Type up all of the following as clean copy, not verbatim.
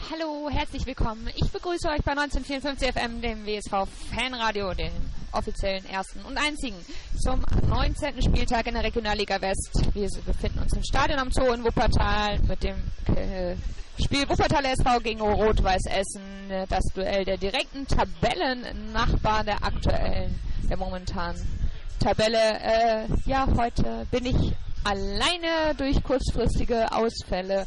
hallo, herzlich willkommen. Ich begrüße euch bei 1954 FM, dem WSV Fanradio, dem offiziellen ersten und einzigen, zum 19. Spieltag in der Regionalliga West. Wir befinden uns im Stadion am Zoo in Wuppertal mit dem Spiel Wuppertal SV gegen Rot-Weiß Essen. Das Duell der direkten Tabellennachbarn der momentanen Tabelle. Heute bin ich alleine durch kurzfristige Ausfälle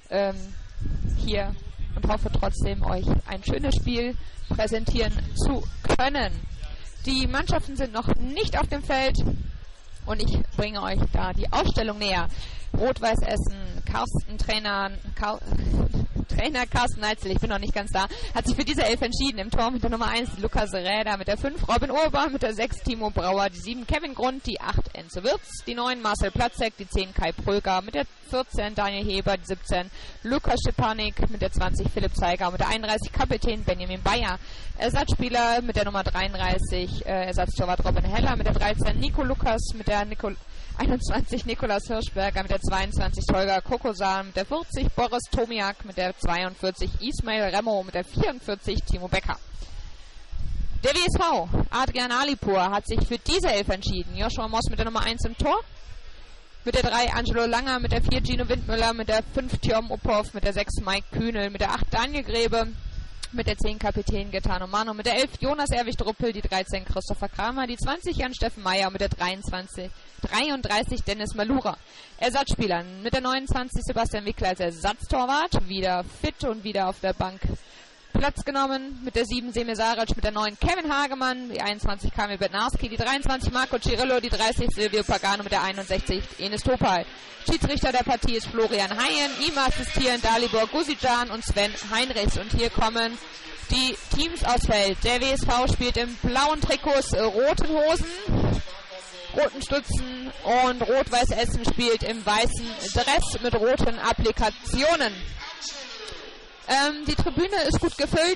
hier und hoffe trotzdem, euch ein schönes Spiel präsentieren zu können. Die Mannschaften sind noch nicht auf dem Feld und ich bringe euch da die Aufstellung näher. Rot-Weiß Essen, Trainer Carsten Neitzel, ich bin noch nicht ganz da, hat sich für diese 11 entschieden. Im Tor mit der Nummer 1 Lukas Räder, mit der 5 Robin Urban, mit der 6 Timo Brauer, die 7 Kevin Grund, die 8 Enzo Wirz, die 9 Marcel Platzek, die 10 Kai Pröger, mit der 14 Daniel Heber, die 17 Lukas Stepanik, mit der 20 Philipp Zeiger, mit der 31 Kapitän Benjamin Bayer, Ersatzspieler mit der Nummer 33 Ersatztorwart Robin Heller, mit der 13 Nico Lukas, mit der 21 Nikolaus Hirschberger, mit der 22 Tolga Kokosan, mit der 40 Boris Tomiak, mit der 42 Ismail Remo, mit der 44 Timo Becker. Der WSV, Adrian Alipur, hat sich für diese 11 entschieden. Joshua Moss mit der Nummer 1 im Tor, mit der 3 Angelo Langer, mit der 4 Gino Windmüller, mit der 5 Tjom Uphoff, mit der 6 Mike Kühnel, mit der 8 Daniel Grebe, mit der 10 Kapitän Gaetano Mano, mit der 11 Jonas Erwig-Druppel, die 13 Christopher Kramer, die 20 Jan-Steffen Meyer, mit der 33 Dennis Malura. Ersatzspielern mit der 29 Sebastian Wickler als Ersatztorwart, wieder fit und wieder auf der Bank Platz genommen, mit der 7 Semir Saric, mit der 9 Kevin Hagemann, die 21 Kamil Bednarski, die 23 Marco Cirillo, die 30 Silvio Pagano, mit der 61 Enes Topal. Schiedsrichter der Partie ist Florian Hayen, ihm assistieren Dalibor Gusican und Sven Heinrichs. Und hier kommen die Teams aufs Feld. Der WSV spielt im blauen Trikots, roten Hosen, roten Stutzen, und Rot-Weiß Essen spielt im weißen Dress mit roten Applikationen. Die Tribüne ist gut gefüllt.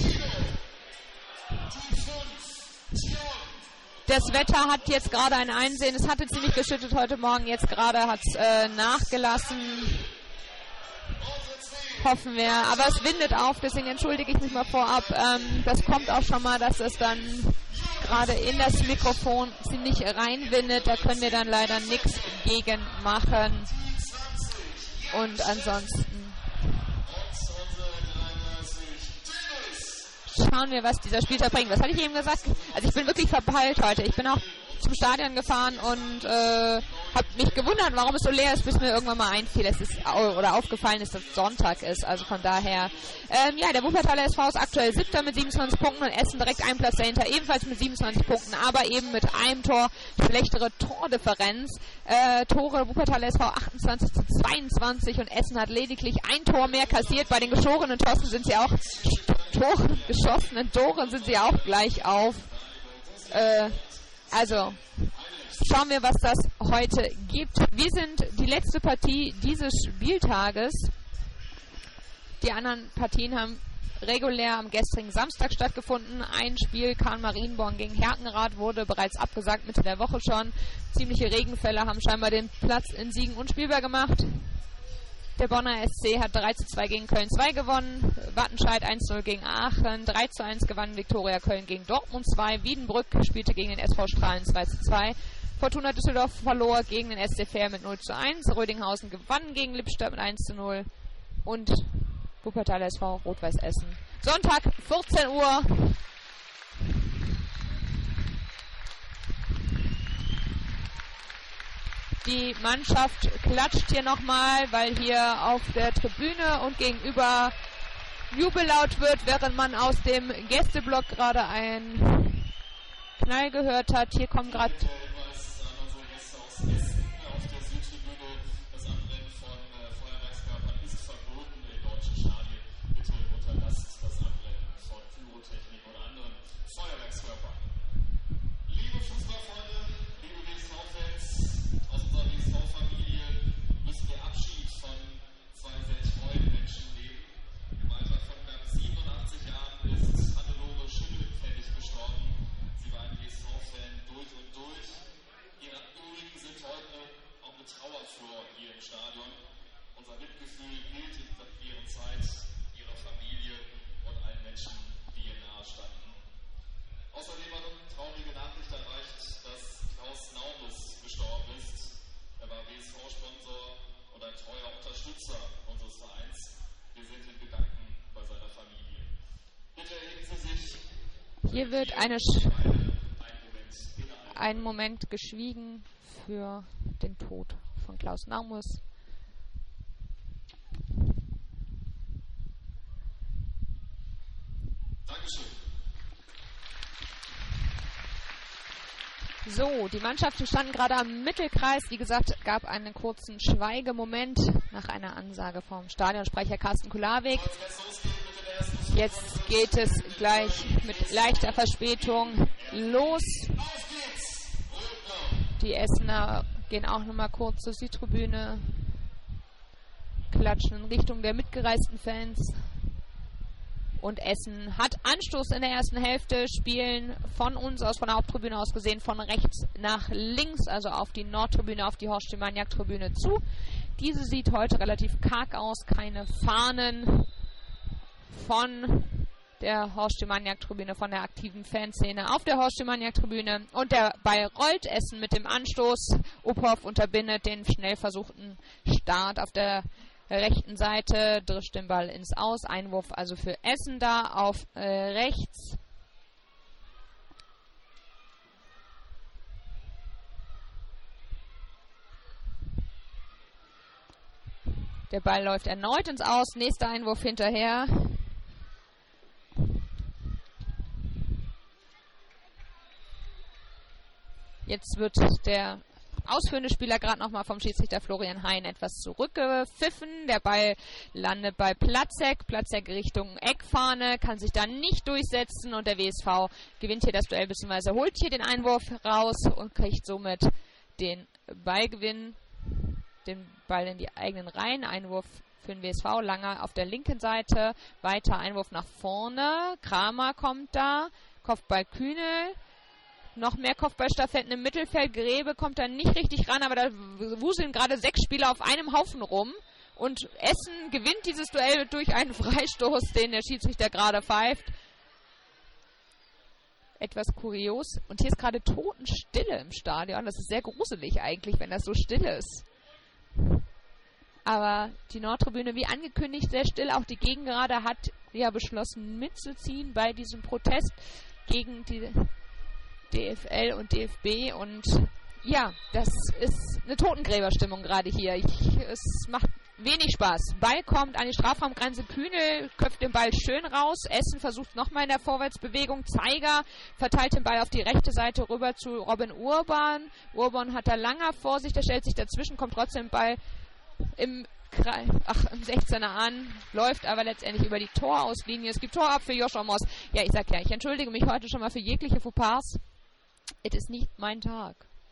Das Wetter hat jetzt gerade ein Einsehen. Es hatte ziemlich geschüttet heute Morgen. Jetzt gerade hat es nachgelassen. Hoffen wir. Aber es windet auf, deswegen entschuldige ich mich mal vorab. Das kommt auch schon mal, dass es dann gerade in das Mikrofon ziemlich reinwindet. Da können wir dann leider nichts gegen machen. Und ansonsten schauen wir, was dieser Spieltag bringt. Was hatte ich eben gesagt? Also ich bin wirklich verpeilt heute. Ich bin auch zum Stadion gefahren und habe mich gewundert, warum es so leer ist, bis mir irgendwann mal einfiel, oder aufgefallen ist, dass es Sonntag ist. Also von daher, der Wuppertaler SV ist aktuell 7. mit 27 Punkten und Essen direkt einen Platz dahinter, ebenfalls mit 27 Punkten, aber eben mit einem Tor schlechtere Tordifferenz. Tore Wuppertaler SV 28-22 und Essen hat lediglich ein Tor mehr kassiert. Bei den geschossenen Toren sind sie auch gleich auf. Also, schauen wir, was das heute gibt. Wir sind die letzte Partie dieses Spieltages. Die anderen Partien haben regulär am gestrigen Samstag stattgefunden. Ein Spiel, Kahn-Marienborn gegen Herkenrath, wurde bereits abgesagt, Mitte der Woche schon. Ziemliche Regenfälle haben scheinbar den Platz in Siegen unspielbar gemacht. Der Bonner SC hat 3:2 gegen Köln 2 gewonnen, Wattenscheid 1:0 gegen Aachen, 3:1 gewann Viktoria Köln gegen Dortmund 2, Wiedenbrück spielte gegen den SV Strahlen 2:2, Fortuna Düsseldorf verlor gegen den SC Verl mit 0:1, Rödinghausen gewann gegen Lippstadt mit 1:0 und Wuppertaler SV Rot-Weiß Essen. Sonntag, 14 Uhr. Die Mannschaft klatscht hier nochmal, weil hier auf der Tribüne und gegenüber Jubellaut wird, während man aus dem Gästeblock gerade einen Knall gehört hat. Hier kommen gerade durch. Ihre Übrigen sind heute Hier wird ein Moment geschwiegen für den Tod von Klaus Naumus. Dankeschön. So, die Mannschaften standen gerade am Mittelkreis. Wie gesagt, gab einen kurzen Schweigemoment nach einer Ansage vom Stadionsprecher Carsten Kulawik. Jetzt geht es gleich mit leichter Verspätung los. Die Essener gehen auch nochmal kurz zur Südtribüne, klatschen in Richtung der mitgereisten Fans. Und Essen hat Anstoß in der ersten Hälfte, spielen von uns aus, von der Haupttribüne aus gesehen, von rechts nach links, also auf die Nordtribüne, auf die Horst Stefaniak-Tribüne zu. Diese sieht heute relativ karg aus, keine Fahnen von der Horst Stefaniak-Tribüne, von der aktiven Fanszene auf der Horst Stefaniak-Tribüne. Und der Ball rollt, Essen mit dem Anstoß. Uphoff unterbindet den schnell versuchten Start auf der rechten Seite, drischt den Ball ins Aus. Einwurf also für Essen da auf rechts. Der Ball läuft erneut ins Aus. Nächster Einwurf hinterher. Jetzt wird der ausführende Spieler gerade nochmal vom Schiedsrichter Florian Hein etwas zurückgepfiffen. Der Ball landet bei Platzek. Platzek Richtung Eckfahne, kann sich da nicht durchsetzen und der WSV gewinnt hier das Duell bzw. holt hier den Einwurf raus und kriegt somit den Ballgewinn, den Ball in die eigenen Reihen. Einwurf für den WSV, Langer auf der linken Seite, weiter Einwurf nach vorne. Kramer kommt da, Kopfball Kühnel. Noch mehr Kopfballstaffetten im Mittelfeld. Grebe kommt da nicht richtig ran, aber da wuseln gerade 6 Spieler auf einem Haufen rum. Und Essen gewinnt dieses Duell durch einen Freistoß, den der Schiedsrichter gerade pfeift. Etwas kurios. Und hier ist gerade Totenstille im Stadion. Das ist sehr gruselig eigentlich, wenn das so still ist. Aber die Nordtribüne, wie angekündigt, sehr still. Auch die Gegengerade hat ja beschlossen mitzuziehen bei diesem Protest gegen die DFL und DFB und ja, das ist eine Totengräberstimmung gerade hier. Es macht wenig Spaß. Ball kommt an die Strafraumgrenze, Kühnel köpft den Ball schön raus, Essen versucht nochmal in der Vorwärtsbewegung, Zeiger verteilt den Ball auf die rechte Seite rüber zu Robin Urban. Urban hat da Langer vor sich, der stellt sich dazwischen, kommt trotzdem Ball im 16er an, läuft aber letztendlich über die Torauslinie. Es gibt Tor ab für Joshua Moss. Ja, ich entschuldige mich heute schon mal für jegliche Fauxpas. Es ist nicht mein Tag.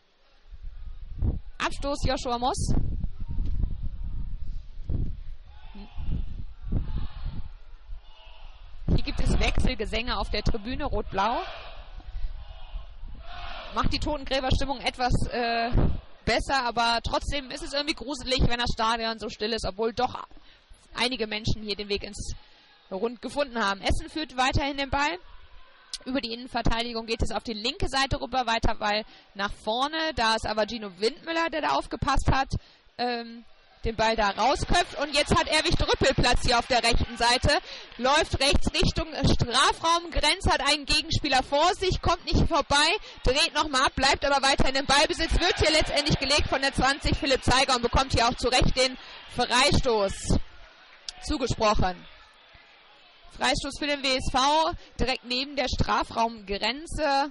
Abstoß Joshua Moss. Hier gibt es Wechselgesänge auf der Tribüne, Rot-Blau. Macht die Totengräberstimmung etwas besser, aber trotzdem ist es irgendwie gruselig, wenn das Stadion so still ist, obwohl doch einige Menschen hier den Weg ins Rund gefunden haben. Essen führt weiterhin den Ball. Über die Innenverteidigung geht es auf die linke Seite rüber, weiter Ball nach vorne. Da ist aber Gino Windmüller, der da aufgepasst hat, den Ball da rausköpft. Und jetzt hat Erwig Drüppel Platz hier auf der rechten Seite. Läuft rechts Richtung Strafraumgrenze, hat einen Gegenspieler vor sich, kommt nicht vorbei, dreht nochmal ab, bleibt aber weiter in den Ballbesitz, wird hier letztendlich gelegt von der 20 Philipp Zeiger und bekommt hier auch zu Recht den Freistoß zugesprochen. Freistoß für den WSV, direkt neben der Strafraumgrenze.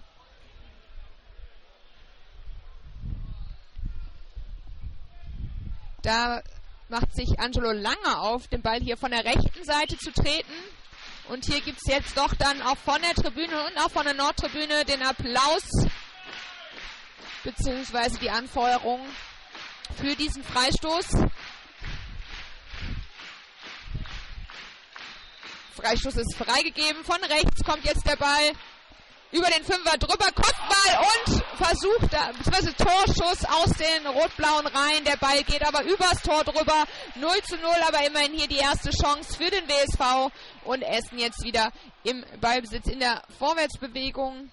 Da macht sich Angelo Langer auf, den Ball hier von der rechten Seite zu treten. Und hier gibt es jetzt doch dann auch von der Tribüne und auch von der Nordtribüne den Applaus beziehungsweise die Anfeuerung für diesen Freistoß. Freistoß ist freigegeben. Von rechts kommt jetzt der Ball über den Fünfer drüber. Kopfball und versucht, beziehungsweise Torschuss aus den rot-blauen Reihen. Der Ball geht aber übers Tor drüber. 0:0, aber immerhin hier die erste Chance für den WSV. Und Essen jetzt wieder im Ballbesitz in der Vorwärtsbewegung.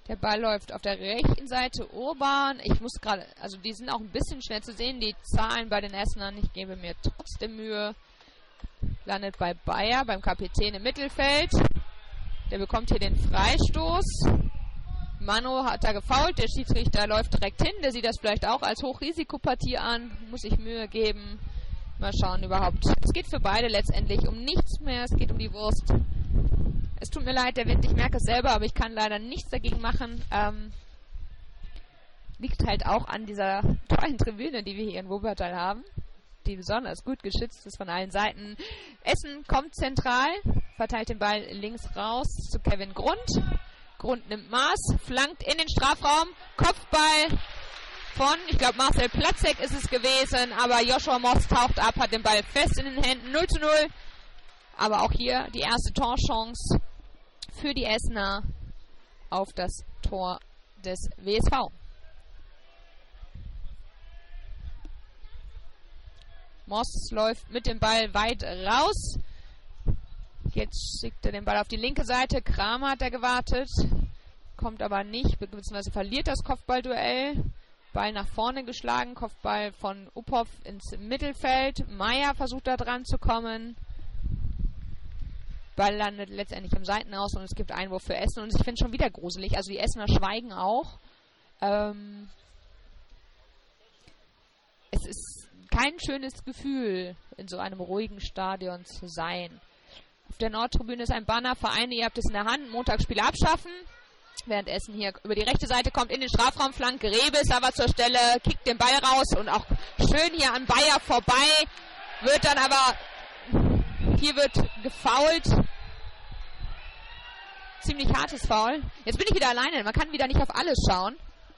Der Ball läuft auf der rechten Seite Urban. Ich muss gerade, also die sind auch ein bisschen schwer zu sehen, die Zahlen bei den Essenern. Ich gebe mir trotzdem Mühe. Landet bei Bayer, beim Kapitän im Mittelfeld. Der bekommt hier den Freistoß. Manu hat da gefoult, der Schiedsrichter läuft direkt hin. Der sieht das vielleicht auch als Hochrisikopartie an. Muss sich Mühe geben. Mal schauen überhaupt. Es geht für beide letztendlich um nichts mehr. Es geht um die Wurst. Es tut mir leid, der Wind, ich merke es selber, aber ich kann leider nichts dagegen machen. Liegt halt auch an dieser tollen Tribüne, die wir hier in Wuppertal haben, die besonders gut geschützt ist von allen Seiten. Essen kommt zentral, verteilt den Ball links raus zu Kevin Grund. Grund nimmt Maß, flankt in den Strafraum, Kopfball von, ich glaube Marcel Platzek ist es gewesen, aber Joshua Moss taucht ab, hat den Ball fest in den Händen, 0:0. Aber auch hier die erste Torchance für die Essener auf das Tor des WSV. Moss läuft mit dem Ball weit raus. Jetzt schickt er den Ball auf die linke Seite. Kramer hat er gewartet. Kommt aber nicht, beziehungsweise verliert das Kopfballduell. Ball nach vorne geschlagen. Kopfball von Uphoff ins Mittelfeld. Meier versucht da dran zu kommen. Ball landet letztendlich im Seitenaus und es gibt Einwurf für Essen. Und ich finde es schon wieder gruselig. Also die Essener schweigen auch. Es ist kein schönes Gefühl, in so einem ruhigen Stadion zu sein. Auf der Nordtribüne ist ein Banner. Vereine, ihr habt es in der Hand. Montagsspiele abschaffen. Während Essen hier über die rechte Seite kommt, in den Strafraum flankt. Grebe ist aber zur Stelle, kickt den Ball raus und auch schön hier an Bayer vorbei. Wird dann aber... Hier wird gefoult. Ziemlich hartes Foul. Jetzt bin ich wieder alleine. Man kann wieder nicht auf alles schauen.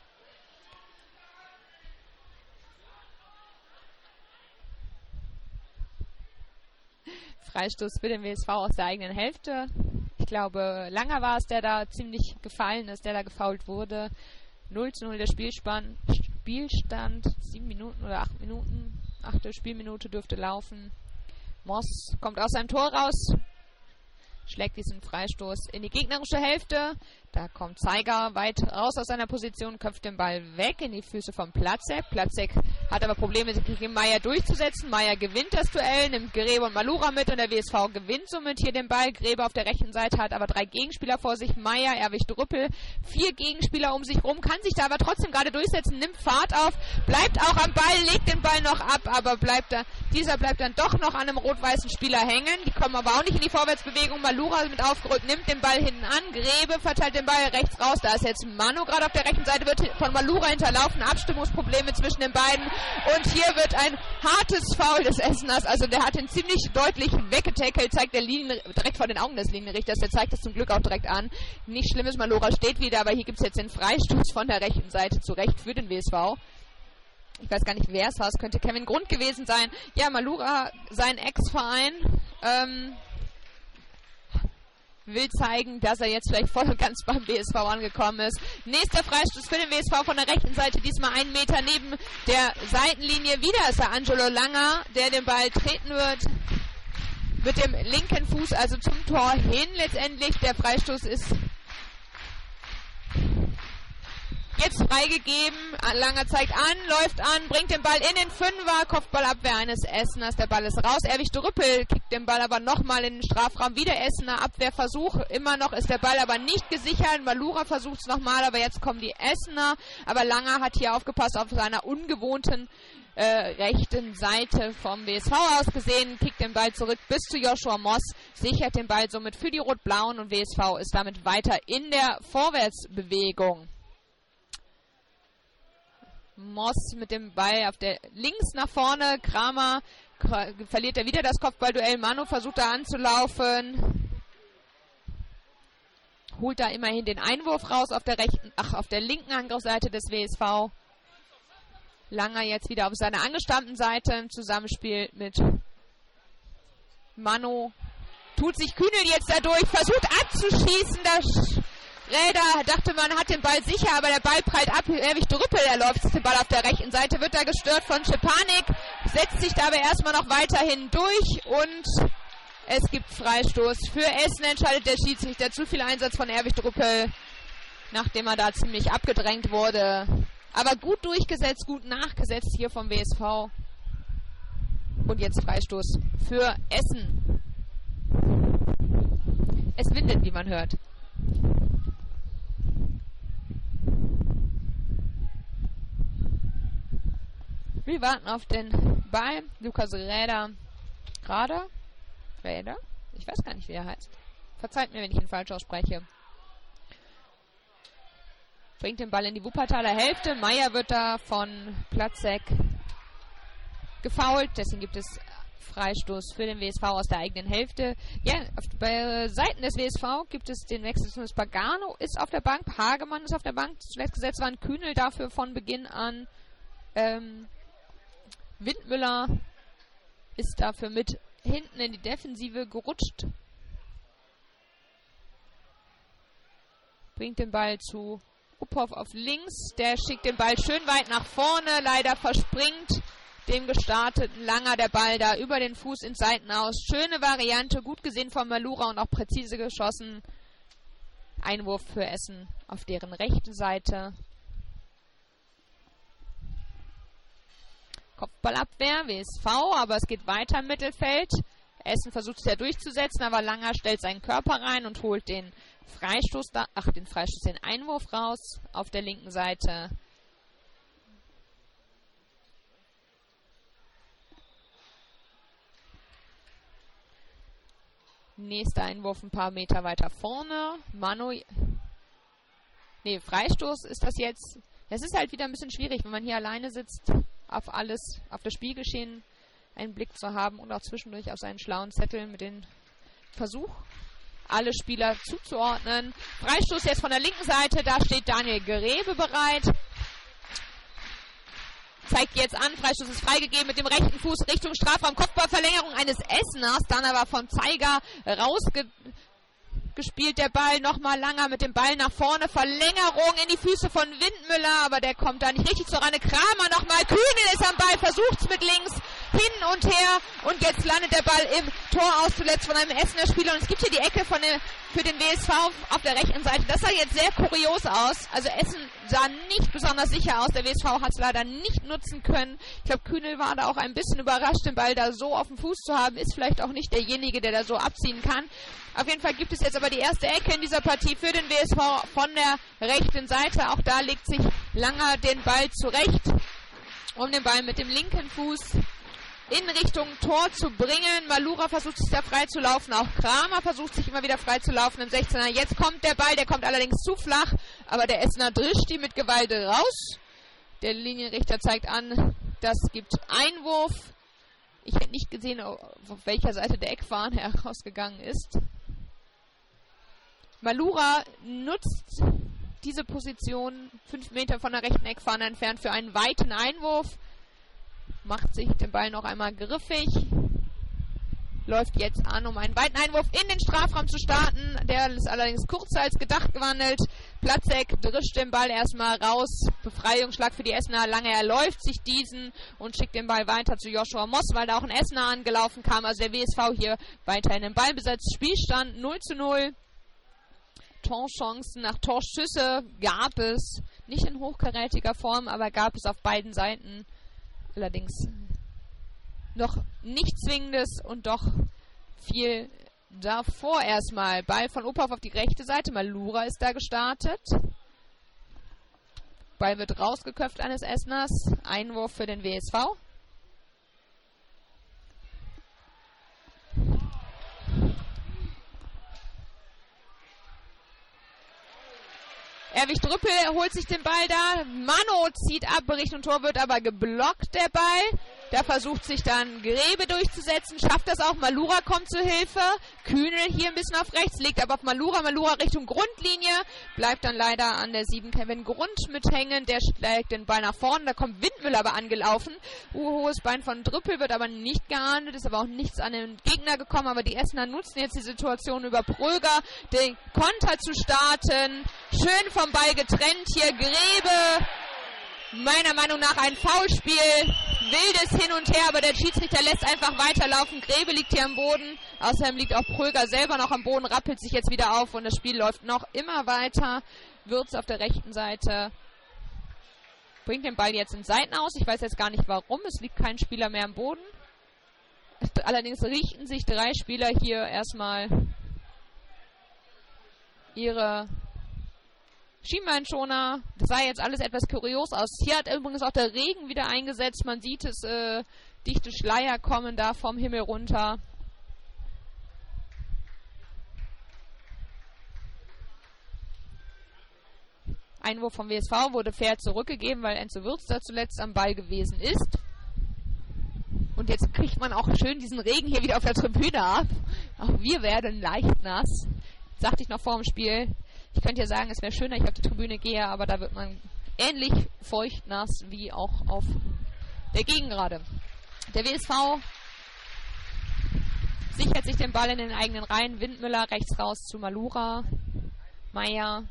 Freistoß für den WSV aus der eigenen Hälfte. Ich glaube, Langer war es, der da ziemlich gefallen ist, der da gefoult wurde. 0:0 der Spielstand. 7 Minuten oder 8 Minuten. 8. Spielminute dürfte laufen. Moss kommt aus seinem Tor raus, schlägt diesen Freistoß in die gegnerische Hälfte. Da kommt Zeiger weit raus aus seiner Position, köpft den Ball weg in die Füße von Platzek. Platzek hat aber Probleme, sich gegen Meier durchzusetzen. Meier gewinnt das Duell, nimmt Grebe und Malura mit und der WSV gewinnt somit hier den Ball. Grebe auf der rechten Seite hat aber 3 Gegenspieler vor sich. Meier, Erwig Drüppel, 4 Gegenspieler um sich rum, kann sich da aber trotzdem gerade durchsetzen, nimmt Fahrt auf, bleibt auch am Ball, legt den Ball noch ab, aber dieser bleibt dann doch noch an einem rot-weißen Spieler hängen. Die kommen aber auch nicht in die Vorwärtsbewegung. Malura mit aufgerückt, nimmt den Ball hinten an. Grebe verteilt den Ball rechts raus. Da ist jetzt Manu gerade auf der rechten Seite, wird von Malura hinterlaufen. Abstimmungsprobleme zwischen den beiden. Und hier wird ein hartes Foul des Esseners. Also der hat ihn ziemlich deutlich weggetackelt, zeigt der direkt vor den Augen des Linienrichters. Der zeigt es zum Glück auch direkt an. Nicht schlimmes, Malura steht wieder, aber hier gibt es jetzt den Freistoß von der rechten Seite zurecht für den WSV. Ich weiß gar nicht, wer es war. Es könnte Kevin Grund gewesen sein. Ja, Malura, sein Ex-Verein, will zeigen, dass er jetzt vielleicht voll und ganz beim WSV angekommen ist. Nächster Freistoß für den WSV von der rechten Seite, diesmal 1 Meter neben der Seitenlinie. Wieder ist der Angelo Langer, der den Ball treten wird. Mit dem linken Fuß also zum Tor hin letztendlich. Der Freistoß ist jetzt freigegeben. Langer zeigt an, läuft an, bringt den Ball in den Fünfer. Kopfballabwehr eines Esseners. Der Ball ist raus. Erwig Drüppel kickt den Ball aber nochmal in den Strafraum. Wieder Essener Abwehrversuch. Immer noch ist der Ball aber nicht gesichert. Malura versucht es nochmal, aber jetzt kommen die Essener. Aber Langer hat hier aufgepasst auf seiner ungewohnten rechten Seite vom WSV aus gesehen, kickt den Ball zurück bis zu Joshua Moss, sichert den Ball somit für die Rot-Blauen und WSV ist damit weiter in der Vorwärtsbewegung. Moss mit dem Ball auf der links nach vorne, Kramer verliert er wieder das Kopfballduell, Manu versucht da anzulaufen, holt da immerhin den Einwurf raus auf der linken Angriffsseite des WSV. Langer jetzt wieder auf seiner angestammten Seite im Zusammenspiel mit Manu. Tut sich Kühnel jetzt dadurch, versucht abzuschießen. Der Räder dachte, man hat den Ball sicher, aber der Ball prallt ab. Erwig Drüppel, der läuft den Ball auf der rechten Seite, wird da gestört von Schepanik, setzt sich da aber erstmal noch weiterhin durch und es gibt Freistoß. Für Essen entscheidet der Schiedsrichter, zu viel Einsatz von Erwig Drüppel. nachdem er da ziemlich abgedrängt wurde. Aber gut durchgesetzt, gut nachgesetzt hier vom WSV. Und jetzt Freistoß für Essen. Es windet, wie man hört. Wir warten auf den Ball. Lukas Räder. Räder? Ich weiß gar nicht, wie er heißt. Verzeiht mir, wenn ich ihn falsch ausspreche. Bringt den Ball in die Wuppertaler Hälfte. Meier wird da von Platzek gefoult. Deswegen gibt es Freistoß für den WSV aus der eigenen Hälfte. Ja, bei Seiten des WSV gibt es den Wechsel. Pagano ist auf der Bank. Hagemann ist auf der Bank. Zuletzt gesetzt waren Kühnel dafür von Beginn an. Windmüller ist dafür mit hinten in die Defensive gerutscht. Bringt den Ball zu Uphoff auf links. Der schickt den Ball schön weit nach vorne. Leider verspringt dem gestarteten Langer der Ball da über den Fuß ins Seitenaus. Schöne Variante, gut gesehen von Malura und auch präzise geschossen. Einwurf für Essen auf deren rechten Seite. Kopfballabwehr, WSV, aber es geht weiter im Mittelfeld. Essen versucht es ja durchzusetzen, aber Langer stellt seinen Körper rein und holt den den Einwurf raus auf der linken Seite. Nächster Einwurf ein paar Meter weiter vorne. Freistoß ist das jetzt. Es ist halt wieder ein bisschen schwierig, wenn man hier alleine sitzt, auf das Spielgeschehen einen Blick zu haben und auch zwischendurch auf seinen schlauen Zettel mit dem Versuch, alle Spieler zuzuordnen. Freistoß jetzt von der linken Seite, da steht Daniel Grebe bereit. Zeigt jetzt an, Freistoß ist freigegeben mit dem rechten Fuß Richtung Strafraum. Kopfballverlängerung eines Esseners, dann aber von Zeiger rausgespielt der Ball. Nochmal Langer mit dem Ball nach vorne. Verlängerung in die Füße von Windmüller, aber der kommt da nicht richtig zur Rande. Kramer nochmal, Kühnel ist am Ball, versucht's mit links. Hin und her und jetzt landet der Ball im Tor aus, zuletzt von einem Essener Spieler. Und es gibt hier die Ecke für den WSV auf der rechten Seite. Das sah jetzt sehr kurios aus. Also Essen sah nicht besonders sicher aus. Der WSV hat es leider nicht nutzen können. Ich glaube, Kühnel war da auch ein bisschen überrascht, den Ball da so auf dem Fuß zu haben. Ist vielleicht auch nicht derjenige, der da so abziehen kann. Auf jeden Fall gibt es jetzt aber die erste Ecke in dieser Partie für den WSV von der rechten Seite. Auch da legt sich Langer den Ball zurecht, um den Ball mit dem linken Fuß in Richtung Tor zu bringen. Malura versucht sich da frei zu laufen. Auch Kramer versucht sich immer wieder frei zu laufen im 16er. Jetzt kommt der Ball, der kommt allerdings zu flach. Aber der Essener drischt die mit Gewalt raus. Der Linienrichter zeigt an, das gibt Einwurf. Ich hätte nicht gesehen, auf welcher Seite der Eckfahne herausgegangen ist. Malura nutzt diese Position 5 Meter von der rechten Eckfahne entfernt für einen weiten Einwurf. Macht sich den Ball noch einmal griffig. Läuft jetzt an, um einen weiten Einwurf in den Strafraum zu starten. Der ist allerdings kürzer als gedacht gewandelt. Platzek drischt den Ball erstmal raus. Befreiungsschlag für die Essener. Lange erläuft sich diesen und schickt den Ball weiter zu Joshua Moss, weil da auch ein Essener angelaufen kam. Also der WSV hier weiterhin im Ballbesitz. Spielstand 0:0. Torchancen nach Torschüsse gab es. Nicht in hochkarätiger Form, aber gab es auf beiden Seiten. Allerdings noch nicht Zwingendes und doch viel davor erstmal. Ball von Uphoff auf die rechte Seite. Malura ist da gestartet. Ball wird rausgeköpft eines Esseners. Einwurf für den WSV. Erwig Drüppel holt sich den Ball da. Mano zieht ab, Richtung Tor, wird aber geblockt, der Ball. Da versucht sich dann Grebe durchzusetzen, schafft das auch. Malura kommt zu Hilfe. Kühnel hier ein bisschen auf rechts, legt aber auf Malura. Malura Richtung Grundlinie. Bleibt dann leider an der 7 Kevin Grund mithängen. Der schlägt den Ball nach vorne. Da kommt Windmüller aber angelaufen. Hohes Bein von Drüppel wird aber nicht geahndet. Ist aber auch nichts an den Gegner gekommen. Aber die Essener nutzen jetzt die Situation über Pröger, den Konter zu starten. Schön vom Ball getrennt hier Grebe. Meiner Meinung nach ein Foulspiel. wildes Hin und Her, aber der Schiedsrichter lässt einfach weiterlaufen. Grebe liegt hier am Boden. Außerdem liegt auch Pröger selber noch am Boden, rappelt sich jetzt wieder auf und das Spiel läuft noch immer weiter. Würz auf der rechten Seite bringt den Ball jetzt ins Seitenaus. Ich weiß jetzt gar nicht warum. Es liegt kein Spieler mehr am Boden. Allerdings richten sich 3 Spieler hier erstmal ihre Schienbeinschoner. Das sah jetzt alles etwas kurios aus. Hier hat übrigens auch der Regen wieder eingesetzt. Man sieht es, dichte Schleier kommen da vom Himmel runter. Einwurf vom WSV wurde fair zurückgegeben, weil Enzo Würz da zuletzt am Ball gewesen ist. Und jetzt kriegt man auch schön diesen Regen hier wieder auf der Tribüne ab. Auch wir werden leicht nass. Sagte ich noch vor dem Spiel. Ich könnte ja sagen, es wäre schöner, ich auf die Tribüne gehe, aber da wird man ähnlich feuchtnass wie auch auf der Gegengrade. Der WSV sichert sich den Ball in den eigenen Reihen. Windmüller rechts raus zu Malura. Meier.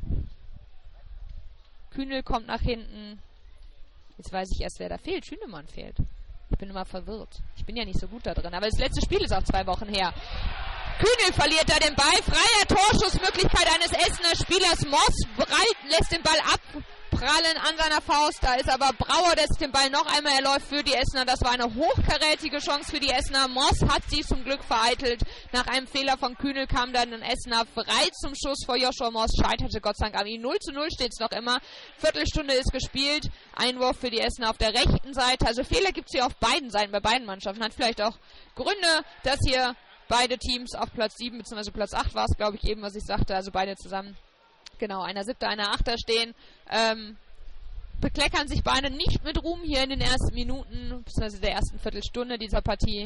Kühnel kommt nach hinten. Jetzt weiß ich erst, wer da fehlt. Schünemann fehlt. Ich bin immer verwirrt. Ich bin ja nicht so gut da drin. Aber das letzte Spiel ist auch 2 Wochen her. Kühnel verliert da den Ball. Freie Torschussmöglichkeit eines Essener Spielers. Moss lässt den Ball abprallen an seiner Faust. Da ist aber Brauer, der den Ball noch einmal erläuft für die Essener. Das war eine hochkarätige Chance für die Essener. Moss hat sie zum Glück vereitelt. Nach einem Fehler von Kühnel kam dann ein Essener frei zum Schuss vor Joshua Moss. Scheiterte Gott sei Dank an ihm. 0:0 steht es noch immer. Viertelstunde ist gespielt. Einwurf für die Essener auf der rechten Seite. Also Fehler gibt es hier auf beiden Seiten, bei beiden Mannschaften. Hat vielleicht auch Gründe, dass hier beide Teams auf Platz 7 bzw. Platz 8 war es, glaube ich, eben, was ich sagte. Also beide zusammen. Genau, einer 7., einer 8. stehen. Bekleckern sich beide nicht mit Ruhm hier in den ersten Minuten, bzw. der ersten Viertelstunde dieser Partie.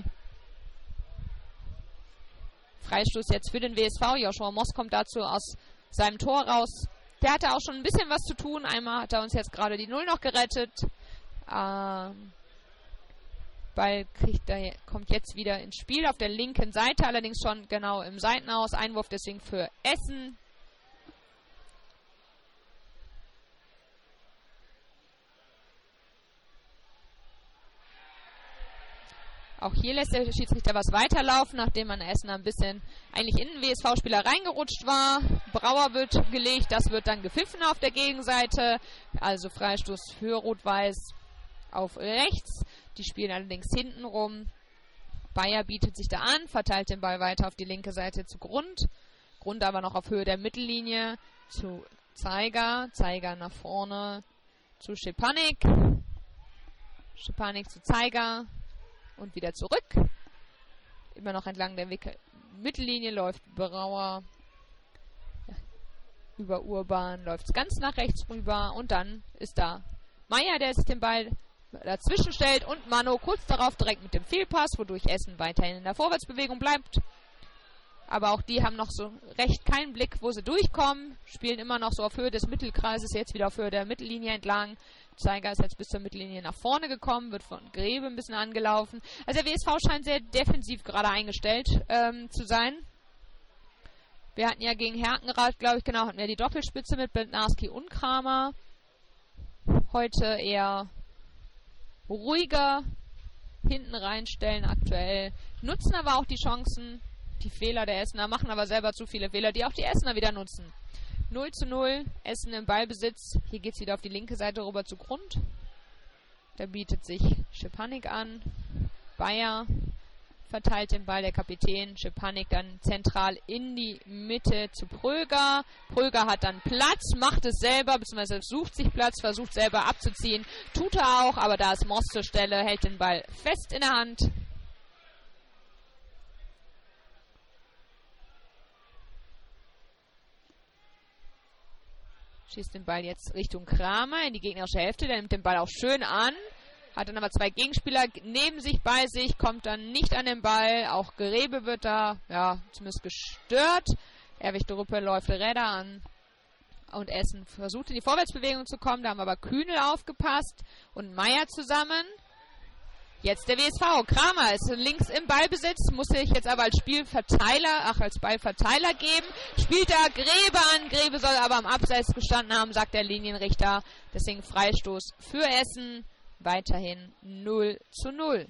Freistoß jetzt für den WSV. Joshua Moss kommt dazu aus seinem Tor raus. Der hatte auch schon ein bisschen was zu tun. Einmal hat er uns jetzt gerade die 0 noch gerettet. Ball kommt jetzt wieder ins Spiel auf der linken Seite, allerdings schon genau im Seitenaus. Einwurf deswegen für Essen. Auch hier lässt der Schiedsrichter was weiterlaufen, nachdem an Essen ein bisschen eigentlich in den WSV-Spieler reingerutscht war. Brauer wird gelegt, das wird dann gepfiffen auf der Gegenseite. Also Freistoß für Rot-Weiß auf rechts. Die spielen allerdings hinten rum. Bayer bietet sich da an, verteilt den Ball weiter auf die linke Seite zu Grund. Grund aber noch auf Höhe der Mittellinie zu Zeiger. Zeiger nach vorne zu Schepanik. Schepanik zu Zeiger. Und wieder zurück. Immer noch entlang der Mittellinie läuft Brauer. Ja. Über Urban läuft es ganz nach rechts rüber. Und dann ist da Meier, der sich den Ball dazwischen stellt. Und Mano kurz darauf direkt mit dem Fehlpass, wodurch Essen weiterhin in der Vorwärtsbewegung bleibt. Aber auch die haben noch so recht keinen Blick, wo sie durchkommen. Spielen immer noch so auf Höhe des Mittelkreises, jetzt wieder auf Höhe der Mittellinie entlang. Zeiger ist jetzt bis zur Mittellinie nach vorne gekommen, wird von Grebe ein bisschen angelaufen. Also der WSV scheint sehr defensiv gerade eingestellt zu sein. Wir hatten ja gegen Herkenrath, glaube ich, genau, hatten wir die Doppelspitze mit Bednarski und Kramer. Heute eher ruhiger hinten reinstellen aktuell. Nutzen aber auch die Chancen. Die Fehler der Essener, machen aber selber zu viele Fehler, die auch die Essener wieder nutzen. 0:0, Essen im Ballbesitz. Hier geht es wieder auf die linke Seite rüber zu Grund. Da bietet sich Schepanik an. Bayer verteilt den Ball, der Kapitän. Schepanik dann zentral in die Mitte zu Pröger. Pröger hat dann Platz, macht es selber, beziehungsweise sucht sich Platz, versucht selber abzuziehen. Tut er auch, aber da ist Moss zur Stelle, hält den Ball fest in der Hand. Schießt den Ball jetzt Richtung Kramer in die gegnerische Hälfte. Der nimmt den Ball auch schön an. Hat dann aber 2 Gegenspieler neben sich, bei sich. Kommt dann nicht an den Ball. Auch Grebe wird da, ja, zumindest gestört. Erwich Ruppe läuft Räder an. Und Essen versucht in die Vorwärtsbewegung zu kommen. Da haben aber Kühnel aufgepasst. Und Meier zusammen. Jetzt der WSV. Kramer ist links im Ballbesitz, muss sich jetzt aber als als Ballverteiler geben. Spielt da Grebe an. Grebe soll aber am Abseits gestanden haben, sagt der Linienrichter. Deswegen Freistoß für Essen. weiterhin 0:0.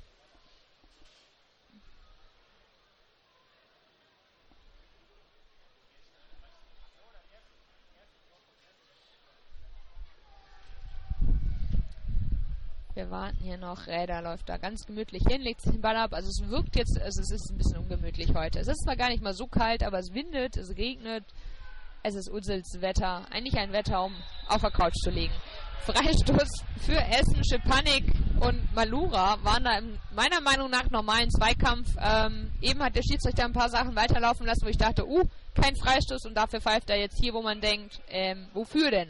Wir warten hier noch. Räder läuft da ganz gemütlich hin, legt sich den Ball ab. Also es wirkt jetzt, also es ist ein bisschen ungemütlich heute. Es ist zwar gar nicht mal so kalt, aber es windet, es regnet. Es ist Unselswetter. Eigentlich ein Wetter, um auf der Couch zu liegen. Freistoß für Essen, Schepanik und Malura waren da im meiner Meinung nach normalen Zweikampf. Eben hat der Schiedsrichter ein paar Sachen weiterlaufen lassen, wo ich dachte, kein Freistoß, und dafür pfeift er jetzt hier, wo man denkt, wofür denn?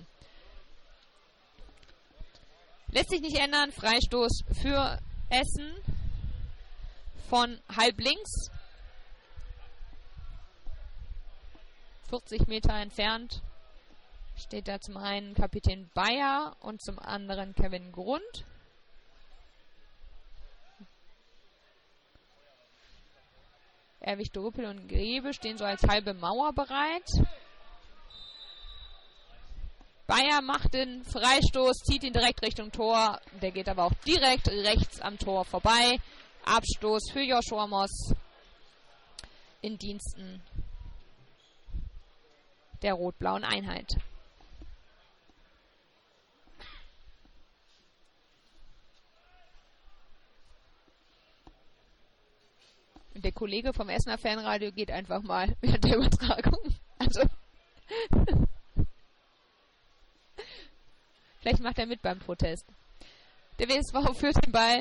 Lässt sich nicht ändern. Freistoß für Essen von halb links. 40 Meter entfernt steht da zum einen Kapitän Bayer und zum anderen Kevin Grund. Erwich Drüppel und Grebe stehen so als halbe Mauer bereit. Bayer macht den Freistoß, zieht ihn direkt Richtung Tor. Der geht aber auch direkt rechts am Tor vorbei. Abstoß für Joshua Moss in Diensten der rot-blauen Einheit. Und der Kollege vom Essener Fanradio geht einfach mal während der Übertragung. Also vielleicht macht er mit beim Protest. Der WSV führt den Ball.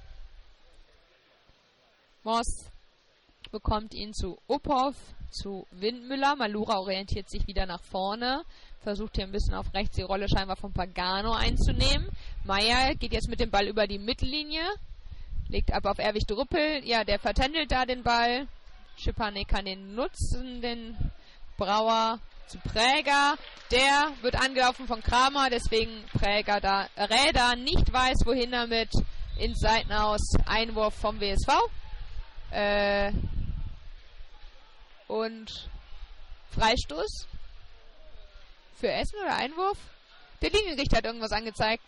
Moss bekommt ihn zu Uphoff, zu Windmüller. Malura orientiert sich wieder nach vorne. Versucht hier ein bisschen auf rechts die Rolle scheinbar von Pagano einzunehmen. Meyer geht jetzt mit dem Ball über die Mittellinie. Legt ab auf Erwich Drüppel. Ja, der vertändelt da den Ball. Schepanik kann den nutzen, den Brauer zu Präger. Der wird angelaufen von Kramer, deswegen Präger da Räder nicht weiß, wohin damit. Ins Seitenaus. Einwurf vom WSV. Und Freistoß für Essen oder Einwurf? Der Linienrichter hat irgendwas angezeigt.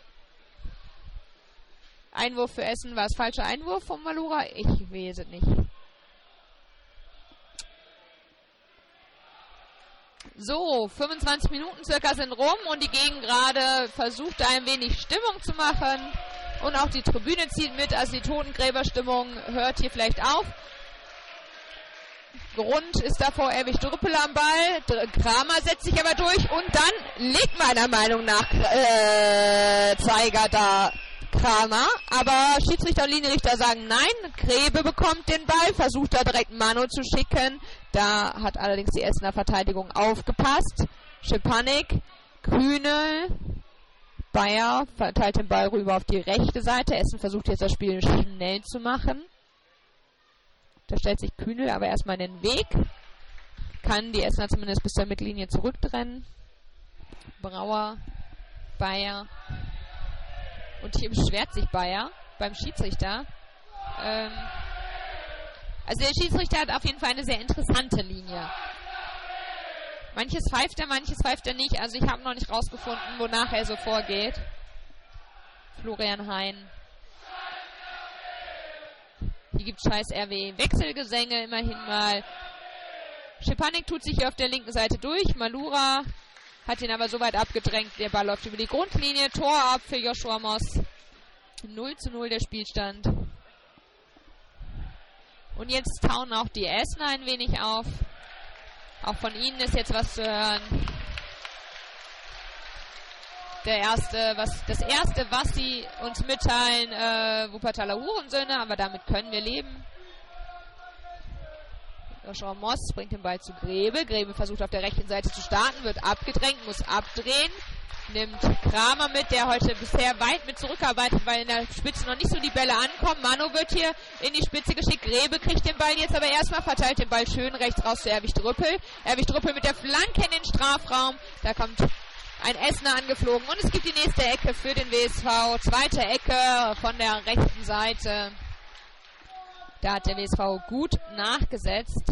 Einwurf für Essen. War es falscher Einwurf von Malura? Ich weiß es nicht. So, 25 Minuten circa sind rum und die Gegengrade versucht ein wenig Stimmung zu machen. Und auch die Tribüne zieht mit, also die Totengräberstimmung hört hier vielleicht auf. Grund ist davor Erwich Drüppel am Ball. Kramer setzt sich aber durch und dann legt meiner Meinung nach Zeiger da Kramer. Aber Schiedsrichter und Linienrichter sagen nein. Grebe bekommt den Ball, versucht da direkt Mano zu schicken. Da hat allerdings die Essener Verteidigung aufgepasst. Schepanik, Kühnel, Bayer verteilt den Ball rüber auf die rechte Seite. Essen versucht jetzt das Spiel schnell zu machen. Da stellt sich Kühnel aber erstmal in den Weg. Kann die Essener zumindest bis zur Mittellinie zurücktrennen. Brauer, Bayer. Und hier beschwert sich Bayer beim Schiedsrichter. Also der Schiedsrichter hat auf jeden Fall eine sehr interessante Linie. Manches pfeift er nicht. Also ich habe noch nicht rausgefunden, wonach er so vorgeht. Florian Hein. Hier gibt es scheiß RW-Wechselgesänge immerhin mal. Schepanik tut sich hier auf der linken Seite durch. Malura hat ihn aber so weit abgedrängt. Der Ball läuft über die Grundlinie. Tor ab für Joshua Moss. 0:0 der Spielstand. Und jetzt tauen auch die Essener ein wenig auf. Auch von ihnen ist jetzt was zu hören. Das erste, was sie uns mitteilen, Wuppertaler Hurensöhne, aber damit können wir leben. Joshua Moss bringt den Ball zu Grebe. Grebe versucht auf der rechten Seite zu starten, wird abgedrängt, muss abdrehen. Nimmt Kramer mit, der heute bisher weit mit zurückarbeitet, weil in der Spitze noch nicht so die Bälle ankommen. Mano wird hier in die Spitze geschickt. Grebe kriegt den Ball jetzt aber erstmal, verteilt den Ball schön rechts raus zu Erwich Drüppel. Erwich Drüppel mit der Flanke in den Strafraum. Da kommt ein Essener angeflogen und es gibt die nächste Ecke für den WSV. Zweite Ecke von der rechten Seite. Da hat der WSV gut nachgesetzt.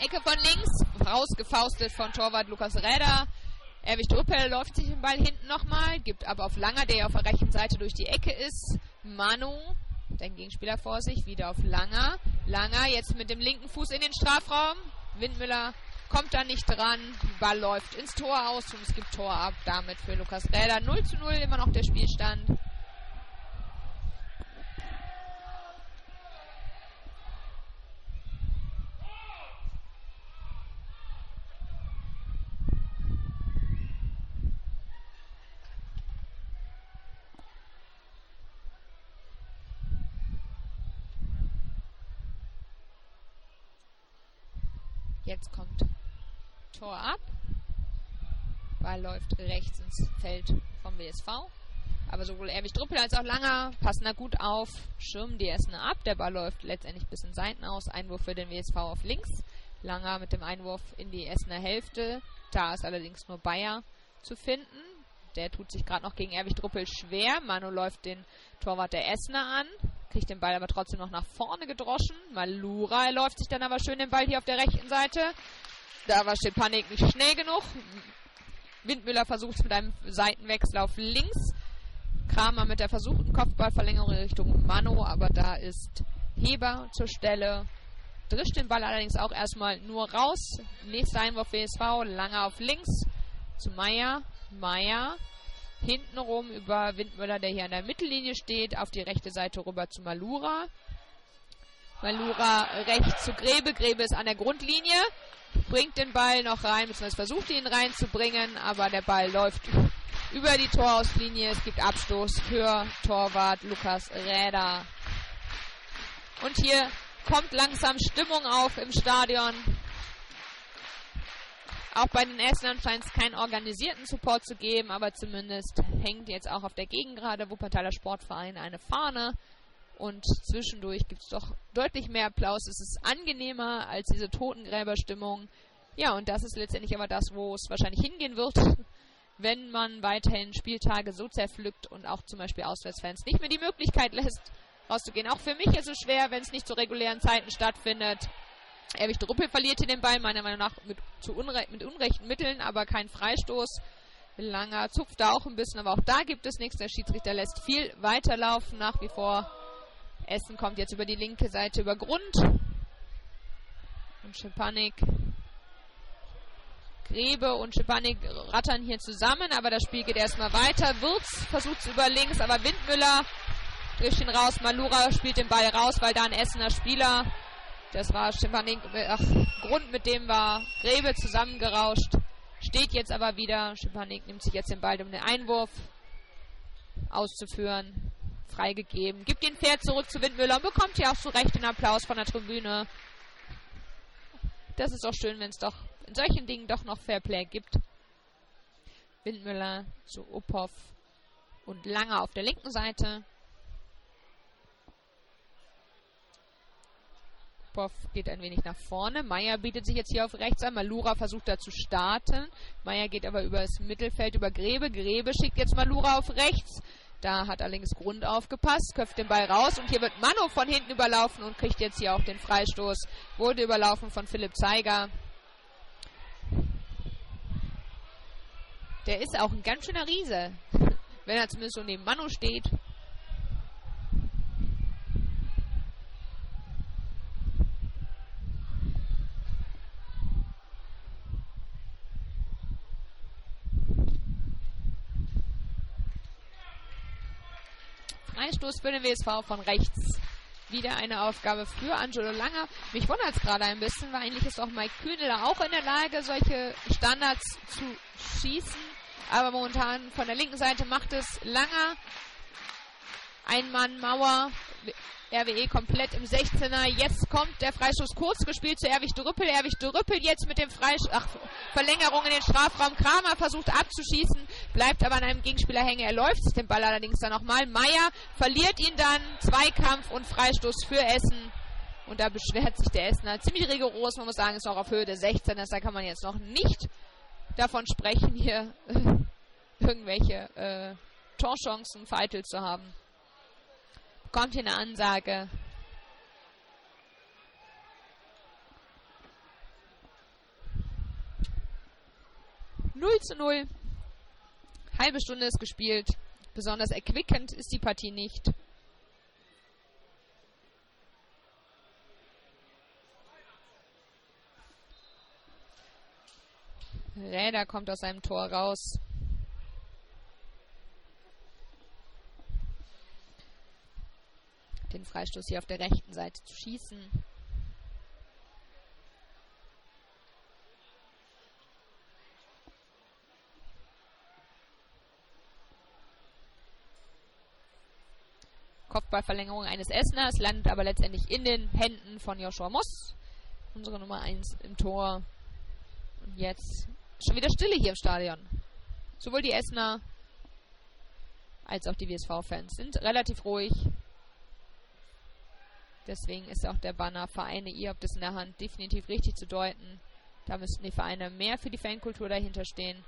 Ecke von links, rausgefaustet von Torwart Lukas Räder. Erwich Drüppel läuft sich den Ball hinten nochmal, gibt aber auf Langer, der auf der rechten Seite durch die Ecke ist. Manu, den Gegenspieler vor sich, wieder auf Langer. Langer jetzt mit dem linken Fuß in den Strafraum. Windmüller kommt da nicht dran. Der Ball läuft ins Tor aus und es gibt Tor ab damit für Lukas Räder. 0:0 immer noch der Spielstand. Jetzt kommt Tor ab. Ball läuft rechts ins Feld vom WSV. Aber sowohl Erwich Drüppel als auch Langer passen da gut auf, schirmen die Essener ab. Der Ball läuft letztendlich bis in Seiten aus. Einwurf für den WSV auf links. Langer mit dem Einwurf in die Essener Hälfte. Da ist allerdings nur Bayer zu finden. Der tut sich gerade noch gegen Erwich Drüppel schwer. Manu läuft den Torwart der Essener an. Kriegt den Ball aber trotzdem noch nach vorne gedroschen. Malura läuft sich dann aber schön den Ball hier auf der rechten Seite. Da war Schepanik nicht schnell genug. Windmüller versucht es mit einem Seitenwechsel auf links. Kramer mit der versuchten Kopfballverlängerung in Richtung Manu, aber da ist Heber zur Stelle. Drischt den Ball allerdings auch erstmal nur raus. Nächster Einwurf WSV, Langer auf links zu Meier. Meier hintenrum über Windmüller, der hier an der Mittellinie steht, auf die rechte Seite rüber zu Malura. Malura rechts zu Grebe. Grebe ist an der Grundlinie, bringt den Ball noch rein, beziehungsweise versucht ihn reinzubringen, aber der Ball läuft über die Torauslinie. Es gibt Abstoß für Torwart Lukas Räder. Und hier kommt langsam Stimmung auf im Stadion. Auch bei den Essenern scheint es keinen organisierten Support zu geben, aber zumindest hängt jetzt auch auf der Gegengrade Wuppertaler Sportverein eine Fahne. Und zwischendurch gibt es doch deutlich mehr Applaus. Es ist angenehmer als diese Totengräberstimmung. Ja, und das ist letztendlich aber das, wo es wahrscheinlich hingehen wird, wenn man weiterhin Spieltage so zerpflückt und auch zum Beispiel Auswärtsfans nicht mehr die Möglichkeit lässt, rauszugehen. Auch für mich ist es schwer, wenn es nicht zu regulären Zeiten stattfindet. Erwich Drüppel verliert hier den Ball, meiner Meinung nach mit unrechten Mitteln, aber kein Freistoß. Langer zupft da auch ein bisschen, aber auch da gibt es nichts. Der Schiedsrichter lässt viel weiterlaufen nach wie vor. Essen kommt jetzt über die linke Seite über Grund. Und Schepanik, Grebe und Schepanik rattern hier zusammen, aber das Spiel geht erstmal weiter. Wirtz versucht es über links, aber Windmüller trifft ihn raus. Malura spielt den Ball raus, weil da ein Essener Spieler, das war Schepanik, Grund, mit dem war Grebe zusammengerauscht. Steht jetzt aber wieder. Schepanik nimmt sich jetzt den Ball, um den Einwurf auszuführen. Freigegeben. Gibt den Pferd zurück zu Windmüller und bekommt hier auch zu Recht den Applaus von der Tribüne. Das ist auch schön, wenn es doch in solchen Dingen doch noch Fairplay gibt. Windmüller zu Uphoff und Langer auf der linken Seite. Uphoff geht ein wenig nach vorne. Meier bietet sich jetzt hier auf rechts an. Malura versucht da zu starten. Meier geht aber über das Mittelfeld, über Grebe. Grebe schickt jetzt Malura auf rechts. Da hat allerdings Grund aufgepasst, köpft den Ball raus und hier wird Manu von hinten überlaufen und kriegt jetzt hier auch den Freistoß. Wurde überlaufen von Philipp Zeiger. Der ist auch ein ganz schöner Riese, wenn er zumindest so neben Manu steht. Freistoß für den WSV von rechts. Wieder eine Aufgabe für Angelo Langer. Mich wundert es gerade ein bisschen, weil eigentlich ist auch Mike Kühnel auch in der Lage, solche Standards zu schießen. Aber momentan von der linken Seite macht es Langer. Ein-Mann-Mauer. RWE komplett im 16er. Jetzt kommt der Freistoß kurz gespielt zu Erwich Drüppel. Erwich Drüppel jetzt mit dem Verlängerung in den Strafraum. Kramer versucht abzuschießen, bleibt aber an einem Gegenspieler hängen. Er läuft sich den Ball allerdings dann nochmal. Meier verliert ihn dann. Zweikampf und Freistoß für Essen. Und da beschwert sich der Essener ziemlich rigoros. Man muss sagen, ist noch auf Höhe des 16ers. Da kann man jetzt noch nicht davon sprechen, hier irgendwelche Torchancen vereitelt zu haben. Kommt hier eine Ansage. 0:0. Halbe Stunde ist gespielt. Besonders erquickend ist die Partie nicht. Räder kommt aus seinem Tor raus. Den Freistoß hier auf der rechten Seite zu schießen. Kopfballverlängerung eines Esseners, landet aber letztendlich in den Händen von Joshua Moss. Unsere Nummer 1 im Tor. Und jetzt schon wieder Stille hier im Stadion. Sowohl die Essener als auch die WSV-Fans sind relativ ruhig. Deswegen ist auch der Banner Vereine, ihr habt es in der Hand, definitiv richtig zu deuten. Da müssten die Vereine mehr für die Fankultur dahinter stehen.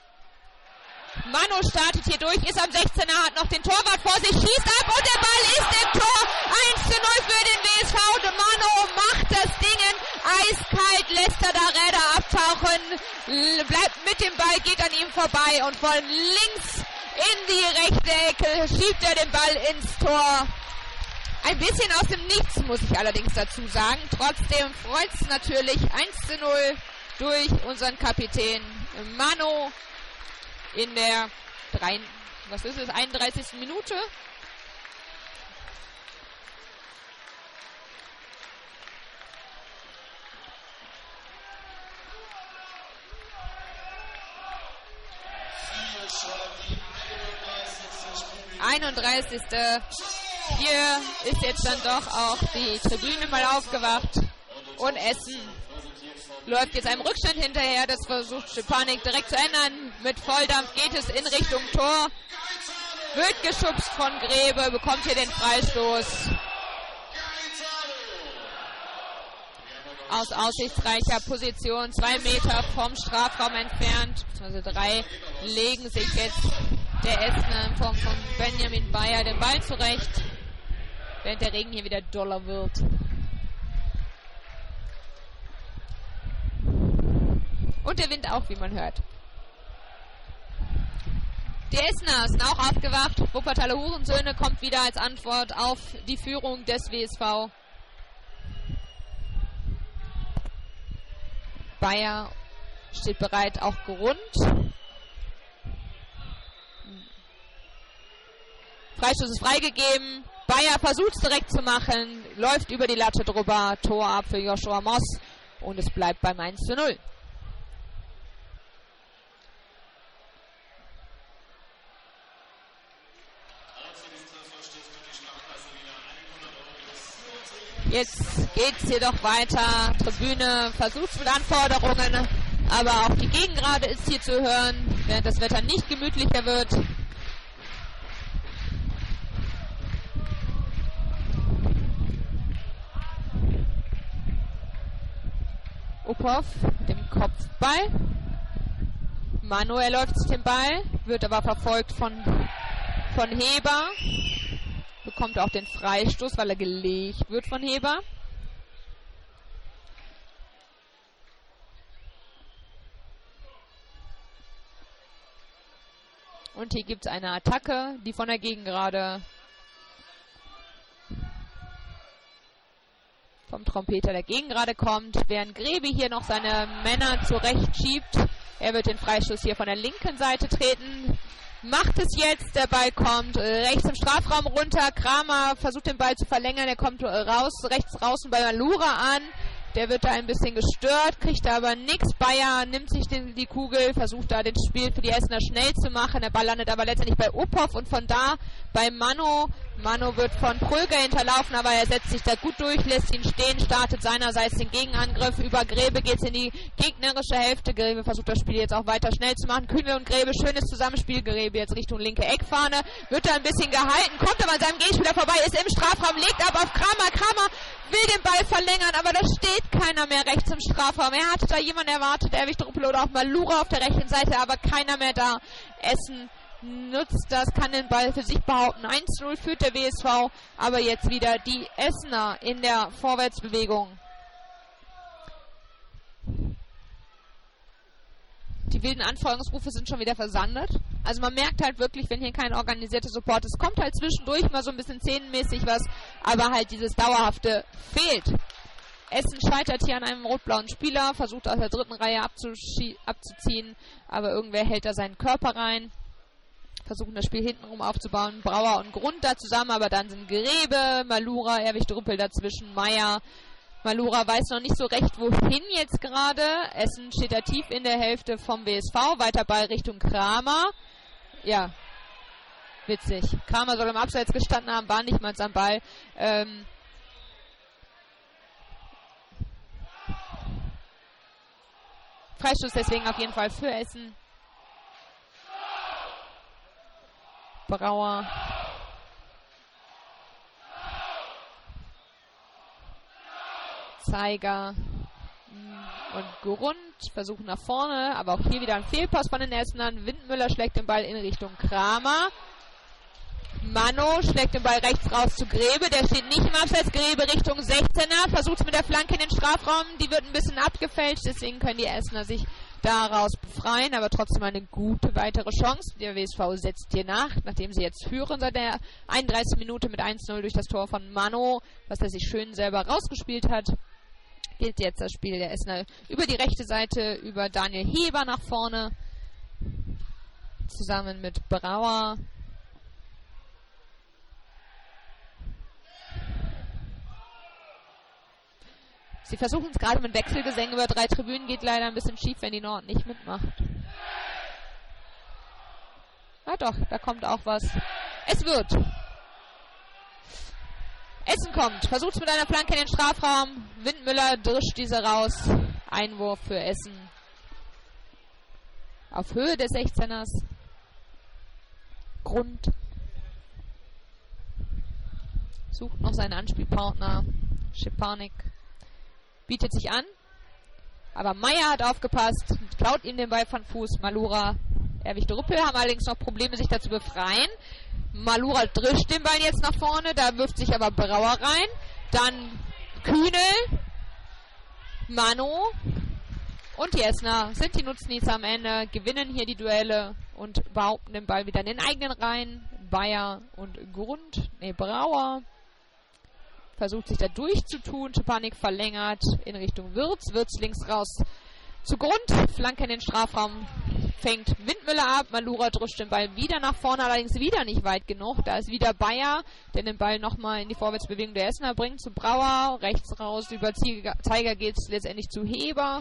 Manu startet hier durch, ist am 16er, hat noch den Torwart vor sich, schießt ab und der Ball ist im Tor. 1:0 für den WSV. De Manu macht das Ding eiskalt, lässt er da Räder abtauchen, bleibt mit dem Ball, geht an ihm vorbei und von links in die rechte Ecke schiebt er den Ball ins Tor. Ein bisschen aus dem Nichts, muss ich allerdings dazu sagen. Trotzdem freut es natürlich 1:0 durch unseren Kapitän Manu in der 31. Minute. Hier ist jetzt dann doch auch die Tribüne mal aufgewacht und Essen läuft jetzt einem Rückstand hinterher. Das versucht Stepanik direkt zu ändern. Mit Volldampf geht es in Richtung Tor. Wird geschubst von Grebe, bekommt hier den Freistoß. Aus aussichtsreicher Position, 2 Meter vom Strafraum entfernt, beziehungsweise 3, legen sich jetzt der Essener in Form von Benjamin Bayer den Ball zurecht, während der Regen hier wieder doller wird. Und der Wind auch, wie man hört. Die Essener sind auch aufgewacht. Wuppertaler Hurensöhne kommt wieder als Antwort auf die Führung des WSV. Bayer steht bereit, auch gerund. Freistoß ist freigegeben. Bayer versucht es direkt zu machen, läuft über die Latte drüber, Tor ab für Joshua Moss und es bleibt beim 1:0. Jetzt geht's hier doch weiter. Tribüne versucht mit Anforderungen, aber auch die Gegengrade ist hier zu hören, während das Wetter nicht gemütlicher wird. Uphoff mit dem Kopfball. Manuel läuft sich den Ball, wird aber verfolgt von Heber. Bekommt auch den Freistoß, weil er gelegt wird von Heber. Und hier gibt es eine Attacke, die von der Gegengrade vom Trompeter der Gegengrade kommt, während Grebe hier noch seine Männer zurecht schiebt. Er wird den Freistoß hier von der linken Seite treten. Macht es jetzt, der Ball kommt rechts im Strafraum runter. Kramer versucht den Ball zu verlängern, er kommt rechts draußen bei Malura an. Der wird da ein bisschen gestört, kriegt da aber nichts. Bayer nimmt sich die Kugel, versucht da das Spiel für die Essener schnell zu machen. Der Ball landet aber letztendlich bei Uphoff und von da bei Manu. Manu wird von Pröger hinterlaufen, aber er setzt sich da gut durch, lässt ihn stehen, startet seinerseits den Gegenangriff. Über Grebe geht es in die gegnerische Hälfte. Grebe versucht das Spiel jetzt auch weiter schnell zu machen. Kühne und Grebe, schönes Zusammenspiel. Grebe jetzt Richtung linke Eckfahne, wird da ein bisschen gehalten, kommt aber an seinem Gegenspieler vorbei, ist im Strafraum, legt ab auf Kramer. Kramer will den Ball verlängern, aber da steht keiner mehr rechts im Strafraum. Er hatte da jemanden erwartet, Erwich Druppel oder auch Malura auf der rechten Seite, aber keiner mehr da. Essen nutzt das, kann den Ball für sich behaupten. 1:0 führt der WSV, aber jetzt wieder die Essener in der Vorwärtsbewegung. Die wilden Anfeuerungsrufe sind schon wieder versandet. Also man merkt halt wirklich, wenn hier kein organisierter Support ist, kommt halt zwischendurch mal so ein bisschen szenenmäßig was, aber halt dieses Dauerhafte fehlt. Essen scheitert hier an einem rot-blauen Spieler, versucht aus der dritten Reihe abzuziehen, aber irgendwer hält da seinen Körper rein. Versuchen das Spiel hintenrum aufzubauen. Brauer und Grund da zusammen, aber dann sind Grebe, Malura, Erwich-Drüppel dazwischen, Meier. Malura weiß noch nicht so recht, wohin jetzt gerade. Essen steht da tief in der Hälfte vom WSV. Weiter Ball Richtung Kramer. Ja, witzig. Kramer soll im Abseits gestanden haben, war nicht mal am Ball. Freistoß deswegen auf jeden Fall für Essen. Brauer. Zeiger und Grund versuchen nach vorne, aber auch hier wieder ein Fehlpass von den Essenern. Windmüller schlägt den Ball in Richtung Kramer. Mano schlägt den Ball rechts raus zu Grebe, der steht nicht im Abseits. Grebe Richtung 16er, versucht es mit der Flanke in den Strafraum, die wird ein bisschen abgefälscht, deswegen können die Essener sich daraus befreien, aber trotzdem eine gute weitere Chance. Der WSV setzt hier nach, nachdem sie jetzt führen seit der 31. Minute mit 1-0 durch das Tor von Mano, was er sich schön selber rausgespielt hat. Gilt jetzt das Spiel der Essener über die rechte Seite, über Daniel Heber nach vorne, zusammen mit Brauer. Sie versuchen es gerade mit Wechselgesängen über 3 Tribünen, geht leider ein bisschen schief, wenn die Nord nicht mitmacht. Na doch, da kommt auch was. Es wird. Essen kommt, versucht es mit einer Flanke in den Strafraum. Windmüller drischt diese raus. Einwurf für Essen. Auf Höhe des 16ers. Grund. Sucht noch seinen Anspielpartner. Schepanik. Bietet sich an. Aber Meier hat aufgepasst. Klaut ihm den Ball von Fuß. Malura, Erwich-Drüppel haben allerdings noch Probleme, sich da zu befreien. Malura drischt den Ball jetzt nach vorne. Da wirft sich aber Brauer rein. Dann Kühnel. Mano. Und die Essener sind die Nutznießer am Ende. Gewinnen hier die Duelle. Und behaupten den Ball wieder in den eigenen Reihen. Bayer und Brauer. Versucht sich da durchzutun. Schepanik verlängert in Richtung Wirtz. Wirtz links raus zu Grund. Flanke in den Strafraum. Fängt Windmüller ab. Malura drischt den Ball wieder nach vorne. Allerdings wieder nicht weit genug. Da ist wieder Bayer, der den Ball nochmal in die Vorwärtsbewegung der Essener bringt. Zu Brauer. Rechts raus. Über Zeiger geht es letztendlich zu Heber.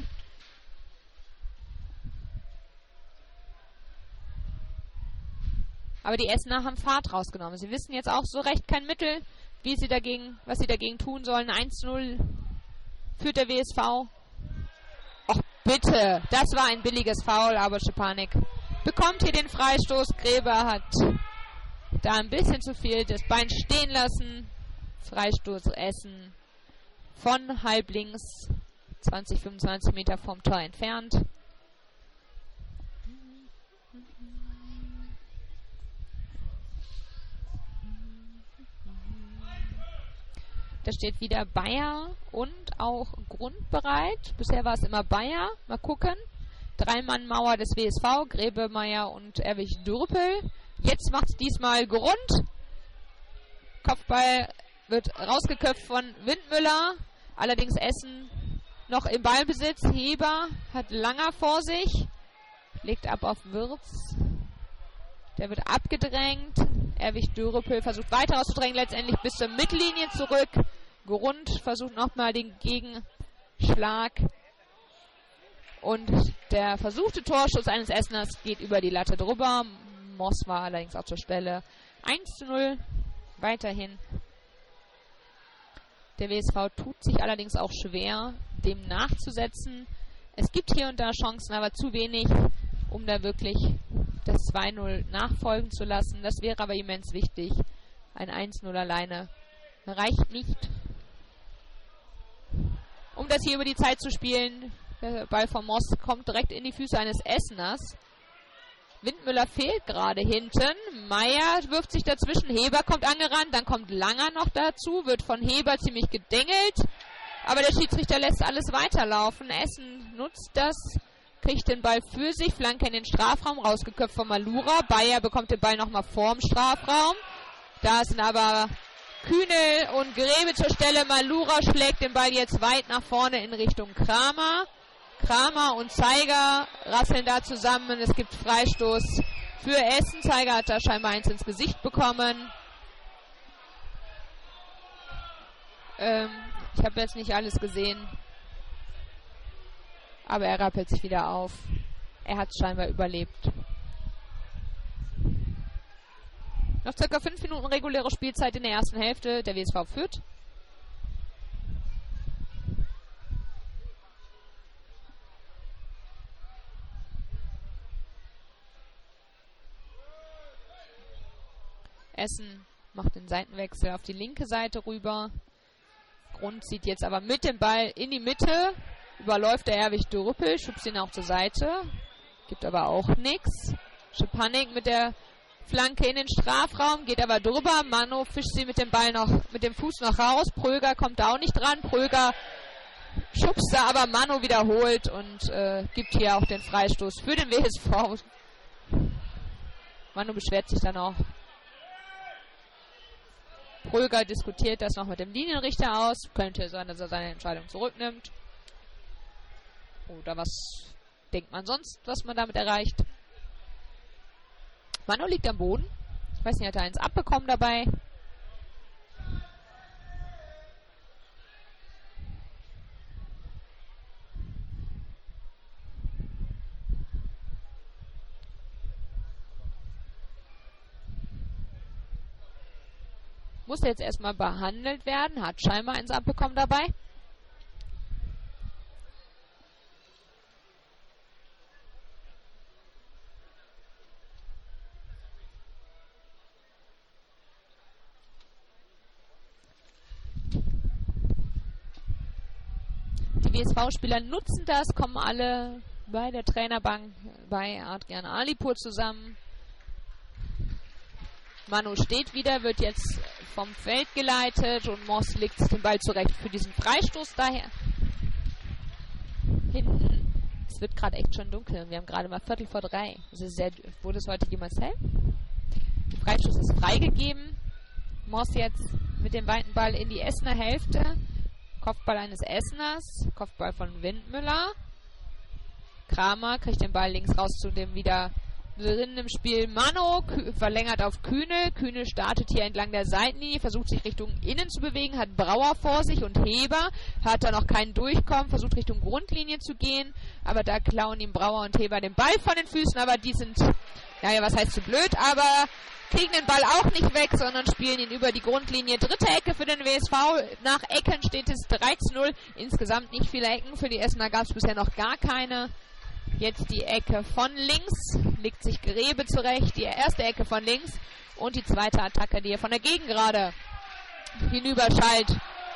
Aber die Essener haben Fahrt rausgenommen. Sie wissen jetzt auch so recht kein Mittel, was sie dagegen tun sollen. 1-0 führt der WSV. Och bitte, das war ein billiges Foul, aber Schepanik bekommt hier den Freistoß. Gräber hat da ein bisschen zu viel das Bein stehen lassen. Freistoß Essen von halb links, 20, 25 Meter vom Tor entfernt. Da steht wieder Bayer und auch Grund bereit. Bisher war es immer Bayer. Mal gucken. 3-Mann-Mauer des WSV. Grebe, Meier und Erwich-Drüppel. Jetzt macht es diesmal Grund. Kopfball wird rausgeköpft von Windmüller. Allerdings Essen noch im Ballbesitz. Heber hat Langer vor sich. Legt ab auf Wirtz. Der wird abgedrängt. Erwich-Drüppel versucht weiter auszudrängen. Letztendlich bis zur Mittellinie zurück. Grund versucht nochmal den Gegenschlag. Und der versuchte Torschuss eines Esseners geht über die Latte drüber. Moss war allerdings auch zur Stelle. 1-0 weiterhin. Der WSV tut sich allerdings auch schwer, dem nachzusetzen. Es gibt hier und da Chancen, aber zu wenig, um da wirklich das 2-0 nachfolgen zu lassen. Das wäre aber immens wichtig. Ein 1-0 alleine reicht nicht, um das hier über die Zeit zu spielen. Der Ball von Moss kommt direkt in die Füße eines Esseners. Windmüller fehlt gerade hinten. Meier wirft sich dazwischen. Heber kommt angerannt. Dann kommt Langer noch dazu. Wird von Heber ziemlich gedengelt. Aber der Schiedsrichter lässt alles weiterlaufen. Essen nutzt das. kriegt den Ball für sich, Flanke in den Strafraum, rausgeköpft von Malura. Bayer bekommt den Ball nochmal vorm Strafraum. Da sind aber Kühnel und Grebe zur Stelle. Malura schlägt den Ball jetzt weit nach vorne in Richtung Kramer. Kramer und Zeiger rasseln da zusammen. Es gibt Freistoß für Essen. Zeiger hat da scheinbar eins ins Gesicht bekommen. Ich habe jetzt nicht alles gesehen. Aber er rappelt sich wieder auf. Er hat es scheinbar überlebt. Noch ca. 5 Minuten reguläre Spielzeit in der ersten Hälfte. Der WSV führt. Essen macht den Seitenwechsel auf die linke Seite rüber. Grund zieht jetzt aber mit dem Ball in die Mitte. Überläuft der Erwig Drüppel, schubst ihn auch zur Seite. Gibt aber auch nichts. Schepanik mit der Flanke in den Strafraum, geht aber drüber. Mano fischt sie mit dem Ball noch, mit dem Fuß noch raus. Pröger kommt da auch nicht dran. Pröger schubst da aber Mano wiederholt und gibt hier auch den Freistoß für den WSV. Mano beschwert sich dann auch. Pröger diskutiert das noch mit dem Linienrichter aus. Könnte sein, dass er seine Entscheidung zurücknimmt. Oder was denkt man sonst, was man damit erreicht? Mano liegt am Boden. Ich weiß nicht, hat er eins abbekommen dabei? Muss jetzt erstmal behandelt werden. Hat scheinbar eins abbekommen dabei. Die WSV-Spieler nutzen das, kommen alle bei der Trainerbank bei Adrian Alipur zusammen. Manu steht wieder, wird jetzt vom Feld geleitet und Moss legt den Ball zurecht für diesen Freistoß daher. Hinten. Es wird gerade echt schon dunkel. Wir haben gerade mal 3:15. Es ist wurde es heute jemals hell? Der Freistoß ist freigegeben. Moss jetzt mit dem weiten Ball in die Essener Hälfte. Kopfball eines Esseners. Kopfball von Windmüller. Kramer kriegt den Ball links raus zu dem wieder drin im Spiel. Mano verlängert auf Kühnel. Kühnel startet hier entlang der Seitenlinie, versucht sich Richtung Innen zu bewegen, hat Brauer vor sich und Heber. Hat da noch keinen Durchkommen, versucht Richtung Grundlinie zu gehen. Aber da klauen ihm Brauer und Heber den Ball von den Füßen. Aber die sind, naja, was heißt zu blöd, aber kriegen den Ball auch nicht weg, sondern spielen ihn über die Grundlinie. Dritte Ecke für den WSV. Nach Ecken steht es 3:0. Insgesamt nicht viele Ecken. Für die Essener gab es bisher noch gar keine. Jetzt die Ecke von links, legt sich Grebe zurecht, die erste Ecke von links und die zweite Attacke, die er von der Gegengrade hinüberschallt.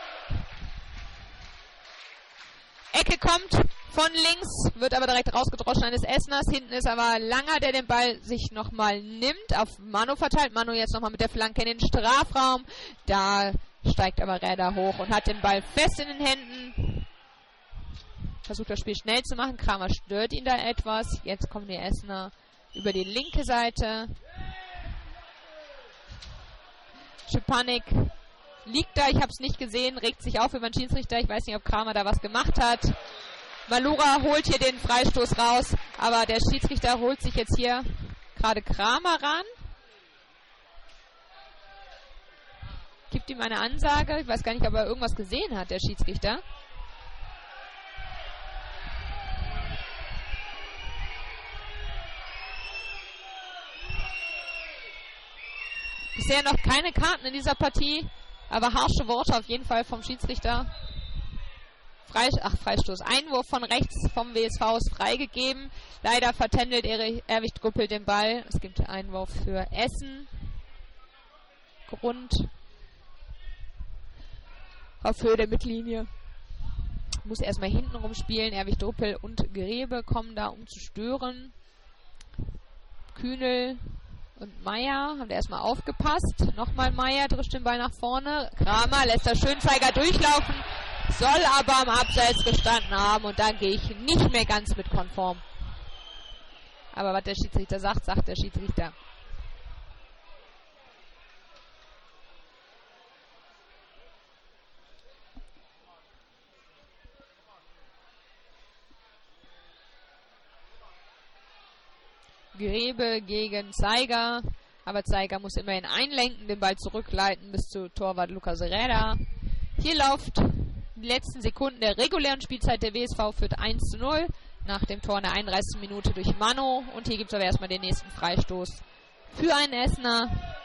Ecke kommt von links, wird aber direkt rausgedroschen eines Esseners. Hinten ist aber Langer, der den Ball sich nochmal nimmt, auf Mano verteilt. Mano jetzt nochmal mit der Flanke in den Strafraum. Da steigt aber Räder hoch und hat den Ball fest in den Händen. Versucht das Spiel schnell zu machen. Kramer stört ihn da etwas. Jetzt kommen die Essener über die linke Seite. Schepanik liegt da. Ich habe es nicht gesehen. Regt sich auf über den Schiedsrichter. Ich weiß nicht, ob Kramer da was gemacht hat. Malura holt hier den Freistoß raus. Aber der Schiedsrichter holt sich jetzt hier gerade Kramer ran. Gibt ihm eine Ansage. Ich weiß gar nicht, ob er irgendwas gesehen hat, der Schiedsrichter. Bisher noch keine Karten in dieser Partie, aber harsche Worte auf jeden Fall vom Schiedsrichter. Freistoß. Einwurf von rechts vom WSV ist freigegeben. Leider vertändelt Erwig Drüppel den Ball. Es gibt Einwurf für Essen. Grund auf Höhe der Mittellinie. Muss erstmal hinten rumspielen. Erwig Drüppel und Grebe kommen da, um zu stören. Kühnel und Meier haben da erstmal aufgepasst. Nochmal Meier drischt den Ball nach vorne. Kramer lässt der Schönzeiger durchlaufen, soll aber am Abseits gestanden haben und da gehe ich nicht mehr ganz mit konform. Aber was der Schiedsrichter sagt, sagt der Schiedsrichter. Grebe gegen Zeiger. Aber Zeiger muss immerhin einlenken, den Ball zurückleiten bis zu Torwart Lucas Herrera. Hier läuft die letzten Sekunden der regulären Spielzeit. Der WSV führt 1:0 nach dem Tor in der 31. Minute durch Mano. Und hier gibt es aber erstmal den nächsten Freistoß für einen Essener.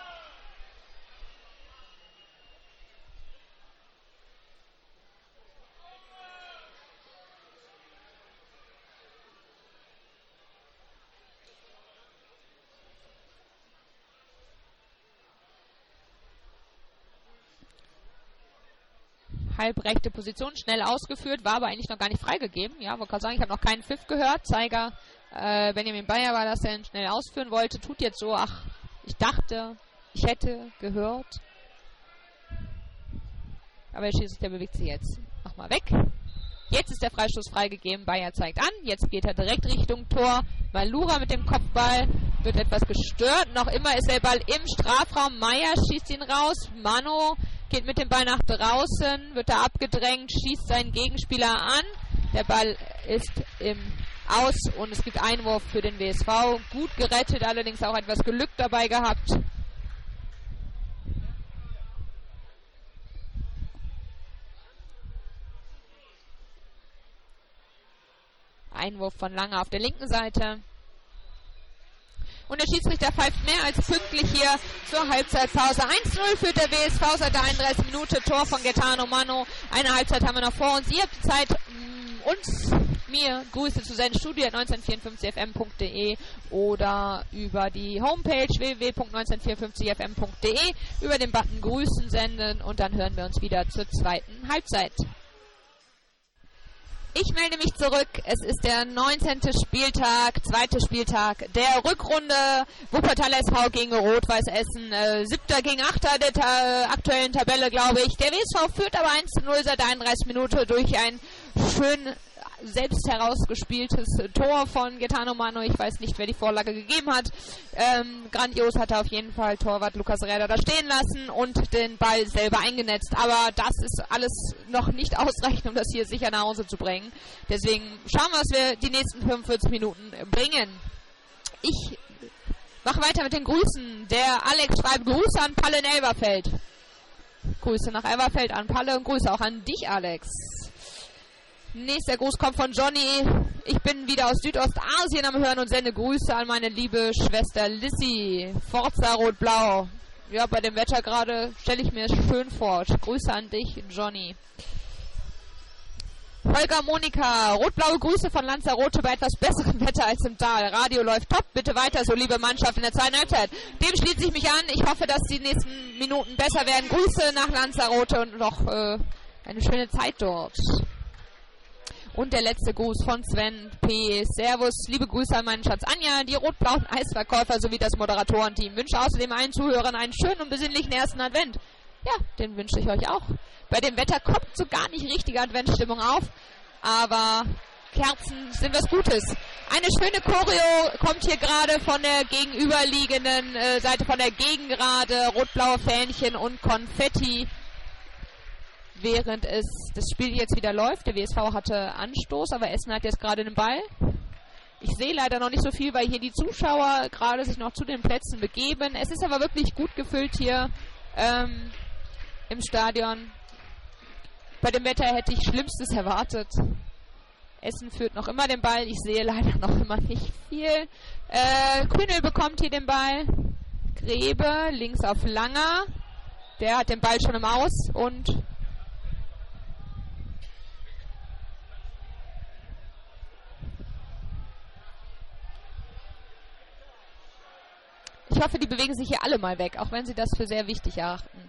Halbrechte Position, schnell ausgeführt, war aber eigentlich noch gar nicht freigegeben. Ja, wollte gerade sagen, ich habe noch keinen Pfiff gehört. Zeiger, Benjamin Bayer war das, der ihn schnell ausführen wollte. Tut jetzt so, ach, ich dachte, ich hätte gehört. Aber der Schiedsrichter bewegt sich jetzt nochmal weg. Jetzt ist der Freistoß freigegeben. Bayer zeigt an. Jetzt geht er direkt Richtung Tor. Malura mit dem Kopfball wird etwas gestört. Noch immer ist der Ball im Strafraum. Meyer schießt ihn raus. Mano geht mit dem Ball nach draußen, wird da abgedrängt, schießt seinen Gegenspieler an. Der Ball ist im Aus und es gibt Einwurf für den WSV. Gut gerettet, allerdings auch etwas Glück dabei gehabt. Einwurf von Lange auf der linken Seite. Und der Schiedsrichter pfeift mehr als pünktlich hier zur Halbzeitpause. 1:0 führt der WSV seit der 31 Minute. Tor von Gaetano Mano. Eine Halbzeit haben wir noch vor uns. Ihr habt die Zeit, mir Grüße zu senden. studio@1954fm.de oder über die Homepage www.1954fm.de über den Button Grüßen senden und dann hören wir uns wieder zur zweiten Halbzeit. Ich melde mich zurück. Es ist der 19. Spieltag, zweite Spieltag der Rückrunde. Wuppertaler SV gegen Rot-Weiß Essen. 7. gegen 8. der aktuellen Tabelle, glaube ich. Der WSV führt aber 1:0 seit der 31 Minute durch ein schön selbst herausgespieltes Tor von Gaetano Mano. Ich weiß nicht, wer die Vorlage gegeben hat. Grandios hat er auf jeden Fall Torwart Lucas Herrera da stehen lassen und den Ball selber eingenetzt. Aber das ist alles noch nicht ausreichend, um das hier sicher nach Hause zu bringen. Deswegen schauen wir, was wir die nächsten 45 Minuten bringen. Ich mache weiter mit den Grüßen. Der Alex schreibt Grüße an Palle in Elberfeld. Grüße nach Elberfeld an Palle und Grüße auch an dich, Alex. Nächster Gruß kommt von Johnny. Ich bin wieder aus Südostasien am Hören und sende Grüße an meine liebe Schwester Lissy. Forza Rot-Blau. Ja, bei dem Wetter gerade stelle ich mir es schön vor. Grüße an dich, Johnny. Holger Monika. Rot-blaue Grüße von Lanzarote bei etwas besserem Wetter als im Tal. Radio läuft top. Bitte weiter so, liebe Mannschaft in der zweiten Halbzeit. Dem schließe ich mich an. Ich hoffe, dass die nächsten Minuten besser werden. Grüße nach Lanzarote und noch eine schöne Zeit dort. Und der letzte Gruß von Sven P. Servus, liebe Grüße an meinen Schatz Anja, die rot-blauen Eisverkäufer sowie das Moderatorenteam. Wünsche außerdem allen Zuhörern einen schönen und besinnlichen ersten Advent. Ja, den wünsche ich euch auch. Bei dem Wetter kommt so gar nicht richtige Adventsstimmung auf, aber Kerzen sind was Gutes. Eine schöne Choreo kommt hier gerade von der gegenüberliegenden Seite, von der Gegengrade, rot-blaue Fähnchen und Konfetti. Während das Spiel jetzt wieder läuft. Der WSV hatte Anstoß, aber Essen hat jetzt gerade den Ball. Ich sehe leider noch nicht so viel, weil hier die Zuschauer gerade sich noch zu den Plätzen begeben. Es ist aber wirklich gut gefüllt hier im Stadion. Bei dem Wetter hätte ich Schlimmstes erwartet. Essen führt noch immer den Ball. Ich sehe leider noch immer nicht viel. Kühnel bekommt hier den Ball. Grebe links auf Langer. Der hat den Ball schon im Aus und ich hoffe, die bewegen sich hier alle mal weg, auch wenn sie das für sehr wichtig erachten.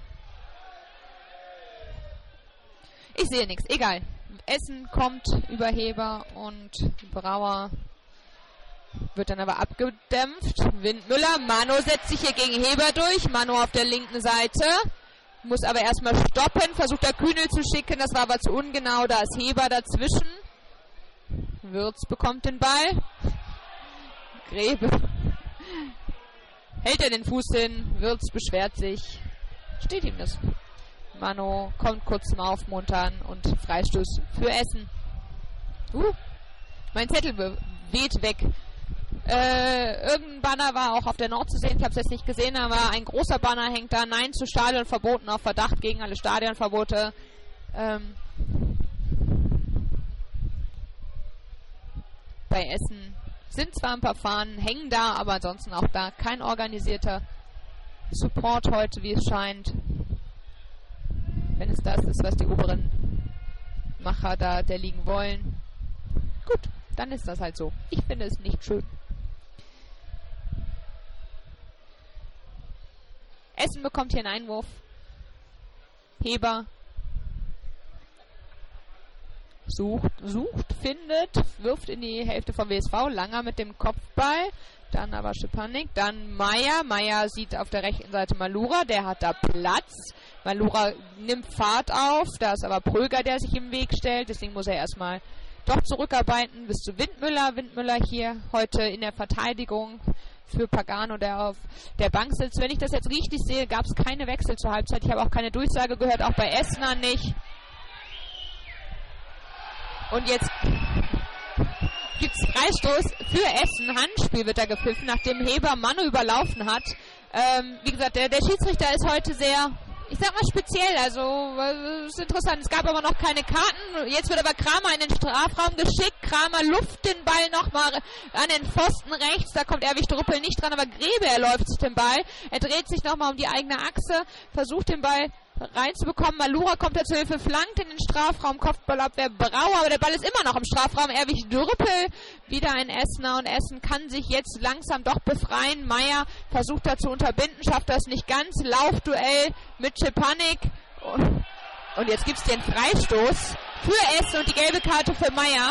Ich sehe nichts, egal. Essen kommt über Heber und Brauer wird dann aber abgedämpft. Windmüller, Mano setzt sich hier gegen Heber durch. Mano auf der linken Seite. Muss aber erstmal stoppen, versucht der Kühnel zu schicken, das war aber zu ungenau, da ist Heber dazwischen. Würz bekommt den Ball. Grebe. Hält er den Fuß hin, Wirtz beschwert sich. Steht ihm das. Manu kommt kurz zum Aufmuntern und Freistoß für Essen. Mein Zettel weht weg. Irgendein Banner war auch auf der Nord zu sehen. Ich habe es jetzt nicht gesehen, aber ein großer Banner hängt da. Nein zu Stadionverboten auf Verdacht gegen alle Stadionverbote. Bei Essen sind zwar ein paar Fahnen, hängen da, aber ansonsten auch da kein organisierter Support heute, wie es scheint. Wenn es das ist, was die oberen Macher da der liegen wollen. Gut, dann ist das halt so. Ich finde es nicht schön. Essen bekommt hier einen Einwurf. Heber sucht, findet, wirft in die Hälfte vom WSV. Langer mit dem Kopfball. Dann aber Schepanik. Dann Meier. Meier sieht auf der rechten Seite Malura. Der hat da Platz. Malura nimmt Fahrt auf. Da ist aber Pröger, der sich im Weg stellt. Deswegen muss er erstmal doch zurückarbeiten bis zu Windmüller. Windmüller hier heute in der Verteidigung für Pagano, der auf der Bank sitzt. Wenn ich das jetzt richtig sehe, gab es keine Wechsel zur Halbzeit. Ich habe auch keine Durchsage gehört, auch bei Essener nicht. Und jetzt gibt es Freistoß für Essen. Handspiel wird da gepfiffen, nachdem Heber Manu überlaufen hat. Wie gesagt, der Schiedsrichter ist heute sehr, ich sag mal, speziell. Also, ist interessant. Es gab aber noch keine Karten. Jetzt wird aber Kramer in den Strafraum geschickt. Kramer luft den Ball nochmal an den Pfosten rechts. Da kommt Erwig Drüppel nicht dran, aber Grebe erläuft sich den Ball. Er dreht sich nochmal um die eigene Achse, versucht den Ball reinzubekommen. Malura kommt da zur Hilfe, flankt in den Strafraum, Kopfballabwehr Brauer, aber der Ball ist immer noch im Strafraum. Erwig Drüppel, wieder ein Essener, und Essen kann sich jetzt langsam doch befreien. Meier versucht da zu unterbinden, schafft das nicht ganz. Laufduell mit Schepanik. Und jetzt gibt es den Freistoß für Essen und die gelbe Karte für Meier.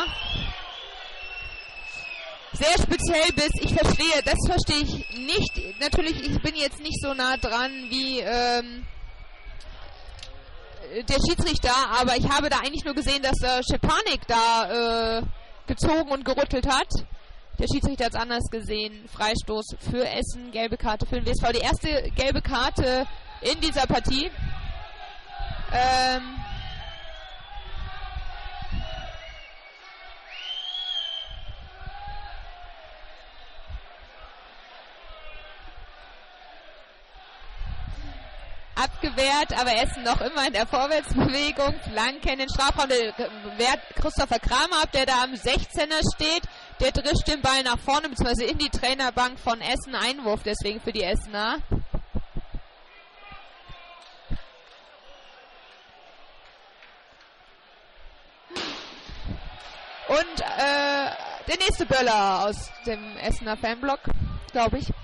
Sehr speziell das verstehe ich nicht. Natürlich, ich bin jetzt nicht so nah dran wie der Schiedsrichter, aber ich habe da eigentlich nur gesehen, dass Schepanik da gezogen und gerüttelt hat. Der Schiedsrichter hat es anders gesehen. Freistoß für Essen, gelbe Karte für den WSV. Die erste gelbe Karte in dieser Partie. Abgewehrt, aber Essen noch immer in der Vorwärtsbewegung. Flanke in den Strafraum. Der wehrt Christopher Kramer ab, der da am 16er steht. Der drischt den Ball nach vorne, beziehungsweise in die Trainerbank von Essen. Einwurf deswegen für die Essener. Und der nächste Böller aus dem Essener Fanblock, glaube ich.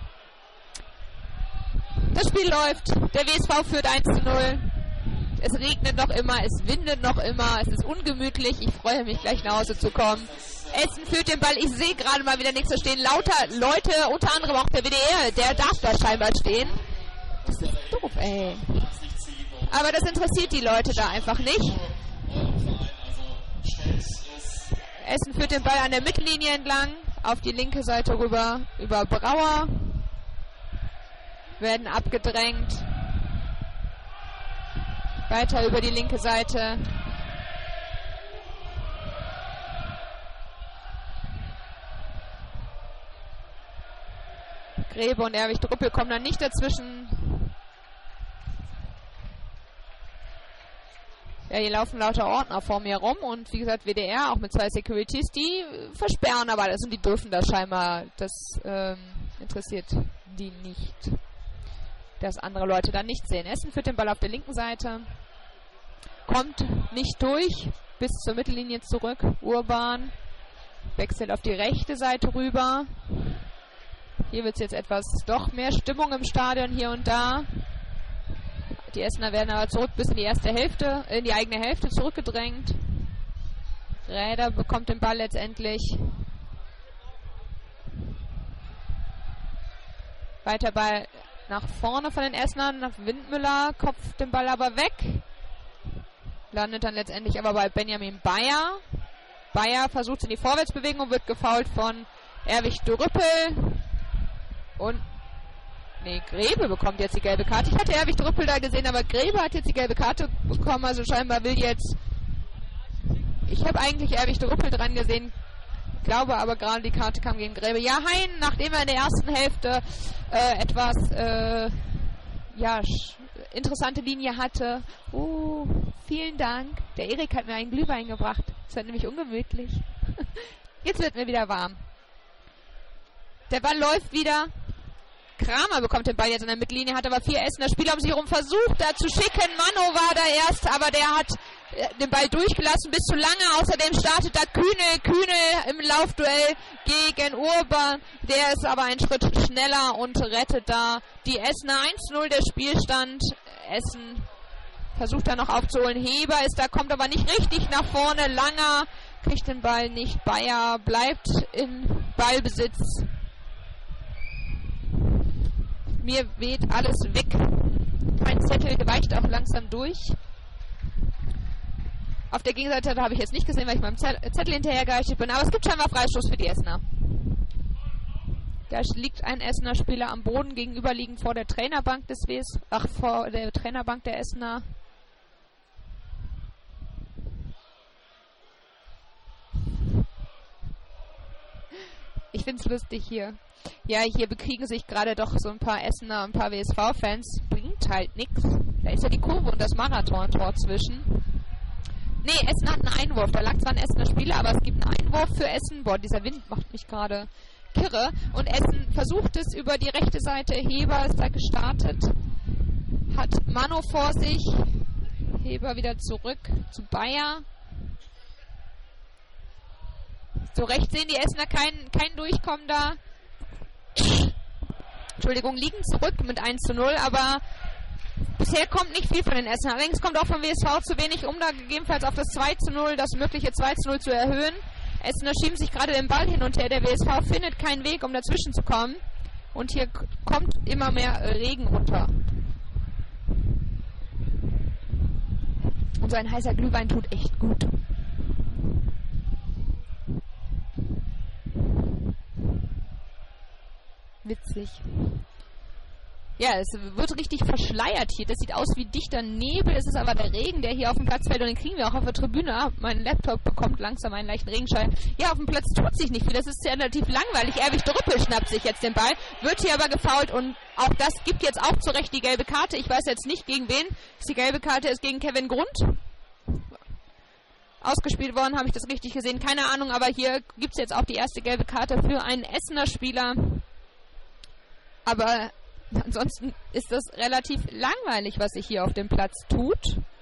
Das Spiel läuft. Der WSV führt 1:0. Es regnet noch immer, es windet noch immer, es ist ungemütlich. Ich freue mich, gleich nach Hause zu kommen. Essen führt den Ball. Ich sehe gerade mal wieder nichts. Da stehen lauter Leute, unter anderem auch der WDR. Der darf da scheinbar stehen. Das ist doof, ey. Aber das interessiert die Leute da einfach nicht. Essen führt den Ball an der Mittellinie entlang, auf die linke Seite rüber, über Brauer. Werden abgedrängt. Weiter über die linke Seite. Grebe und Erwig Drüppel kommen dann nicht dazwischen. Ja, hier laufen lauter Ordner vor mir rum und wie gesagt WDR, auch mit 2 Securities, die versperren aber alles und die dürfen das scheinbar. Das interessiert die nicht, dass andere Leute dann nicht sehen. Essen führt den Ball auf der linken Seite, kommt nicht durch, bis zur Mittellinie zurück. Urban wechselt auf die rechte Seite rüber. Hier wird es jetzt etwas doch mehr Stimmung im Stadion hier und da. Die Essener werden aber zurück bis in die erste Hälfte, in die eigene Hälfte zurückgedrängt. Räder bekommt den Ball letztendlich. Weiter Ball nach vorne von den Essenern, nach Windmüller, kopft den Ball aber weg. Landet dann letztendlich aber bei Benjamin Bayer. Bayer versucht in die Vorwärtsbewegung und wird gefoult von Erwig Drüppel und Grebe bekommt jetzt die gelbe Karte. Ich hatte Erwig Drüppel da gesehen, aber Grebe hat jetzt die gelbe Karte bekommen, also scheinbar will jetzt... Ich habe eigentlich Erwig Drüppel dran gesehen, glaube aber gerade die Karte kam gegen Grebe. Ja, Hein, nachdem er in der ersten Hälfte etwas interessante Linie hatte. Oh, vielen Dank. Der Erik hat mir einen Glühwein gebracht. Das wird nämlich ungemütlich. Jetzt wird mir wieder warm. Der Ball läuft wieder. Kramer bekommt den Ball jetzt in der Mittellinie, hat aber 4 Essener Spieler um sich herum versucht, da zu schicken. Mano war da erst, aber der hat den Ball durchgelassen bis zu lange. Außerdem startet da Kühnel im Laufduell gegen Urban. Der ist aber einen Schritt schneller und rettet da die Essener. 1:0 der Spielstand. Essen versucht da noch aufzuholen. Heber ist da, kommt aber nicht richtig nach vorne. Langer kriegt den Ball nicht. Bayer bleibt im Ballbesitz. Mir weht alles weg. Mein Zettel weicht auch langsam durch. Auf der Gegenseite habe ich jetzt nicht gesehen, weil ich meinem Zettel hinterhergereicht bin. Aber es gibt scheinbar Freistoß für die Essener. Da liegt ein Essener Spieler am Boden, gegenüberliegend vor der Trainerbank des vor der Trainerbank der Essener. Ich find's lustig hier. Ja, hier bekriegen sich gerade doch so ein paar Essener, ein paar WSV-Fans. Bringt halt nix. Da ist ja die Kurve und das Marathon-Tor zwischen. Nee, Essen hat einen Einwurf. Da lag zwar ein Essener Spieler, aber es gibt einen Einwurf für Essen. Boah, dieser Wind macht mich gerade kirre. Und Essen versucht es über die rechte Seite. Heber ist da gestartet. Hat Mano vor sich. Heber wieder zurück zu Bayer. So rechts sehen die Essener kein Durchkommen da. Entschuldigung, liegen zurück mit 1:0, aber bisher kommt nicht viel von den Essenern. Allerdings kommt auch vom WSV zu wenig, um da gegebenenfalls auf das 2:0, das mögliche 2:0 zu erhöhen. Essener schieben sich gerade den Ball hin und her. Der WSV findet keinen Weg, um dazwischen zu kommen. Und hier kommt immer mehr Regen runter. Und so ein heißer Glühwein tut echt gut. Witzig. Ja, es wird richtig verschleiert hier. Das sieht aus wie dichter Nebel. Es ist aber der Regen, der hier auf dem Platz fällt. Und den kriegen wir auch auf der Tribüne. Mein Laptop bekommt langsam einen leichten Regenschein. Ja, auf dem Platz tut sich nicht viel. Das ist ja relativ langweilig. Erwig Drüppel schnappt sich jetzt den Ball. Wird hier aber gefoult. Und auch das gibt jetzt auch zu Recht die gelbe Karte. Ich weiß jetzt nicht gegen wen. Die gelbe Karte ist gegen Kevin Grund ausgespielt worden. Habe ich das richtig gesehen? Keine Ahnung. Aber hier gibt es jetzt auch die erste gelbe Karte für einen Essener Spieler. Aber ansonsten ist das relativ langweilig, was sich hier auf dem Platz tut.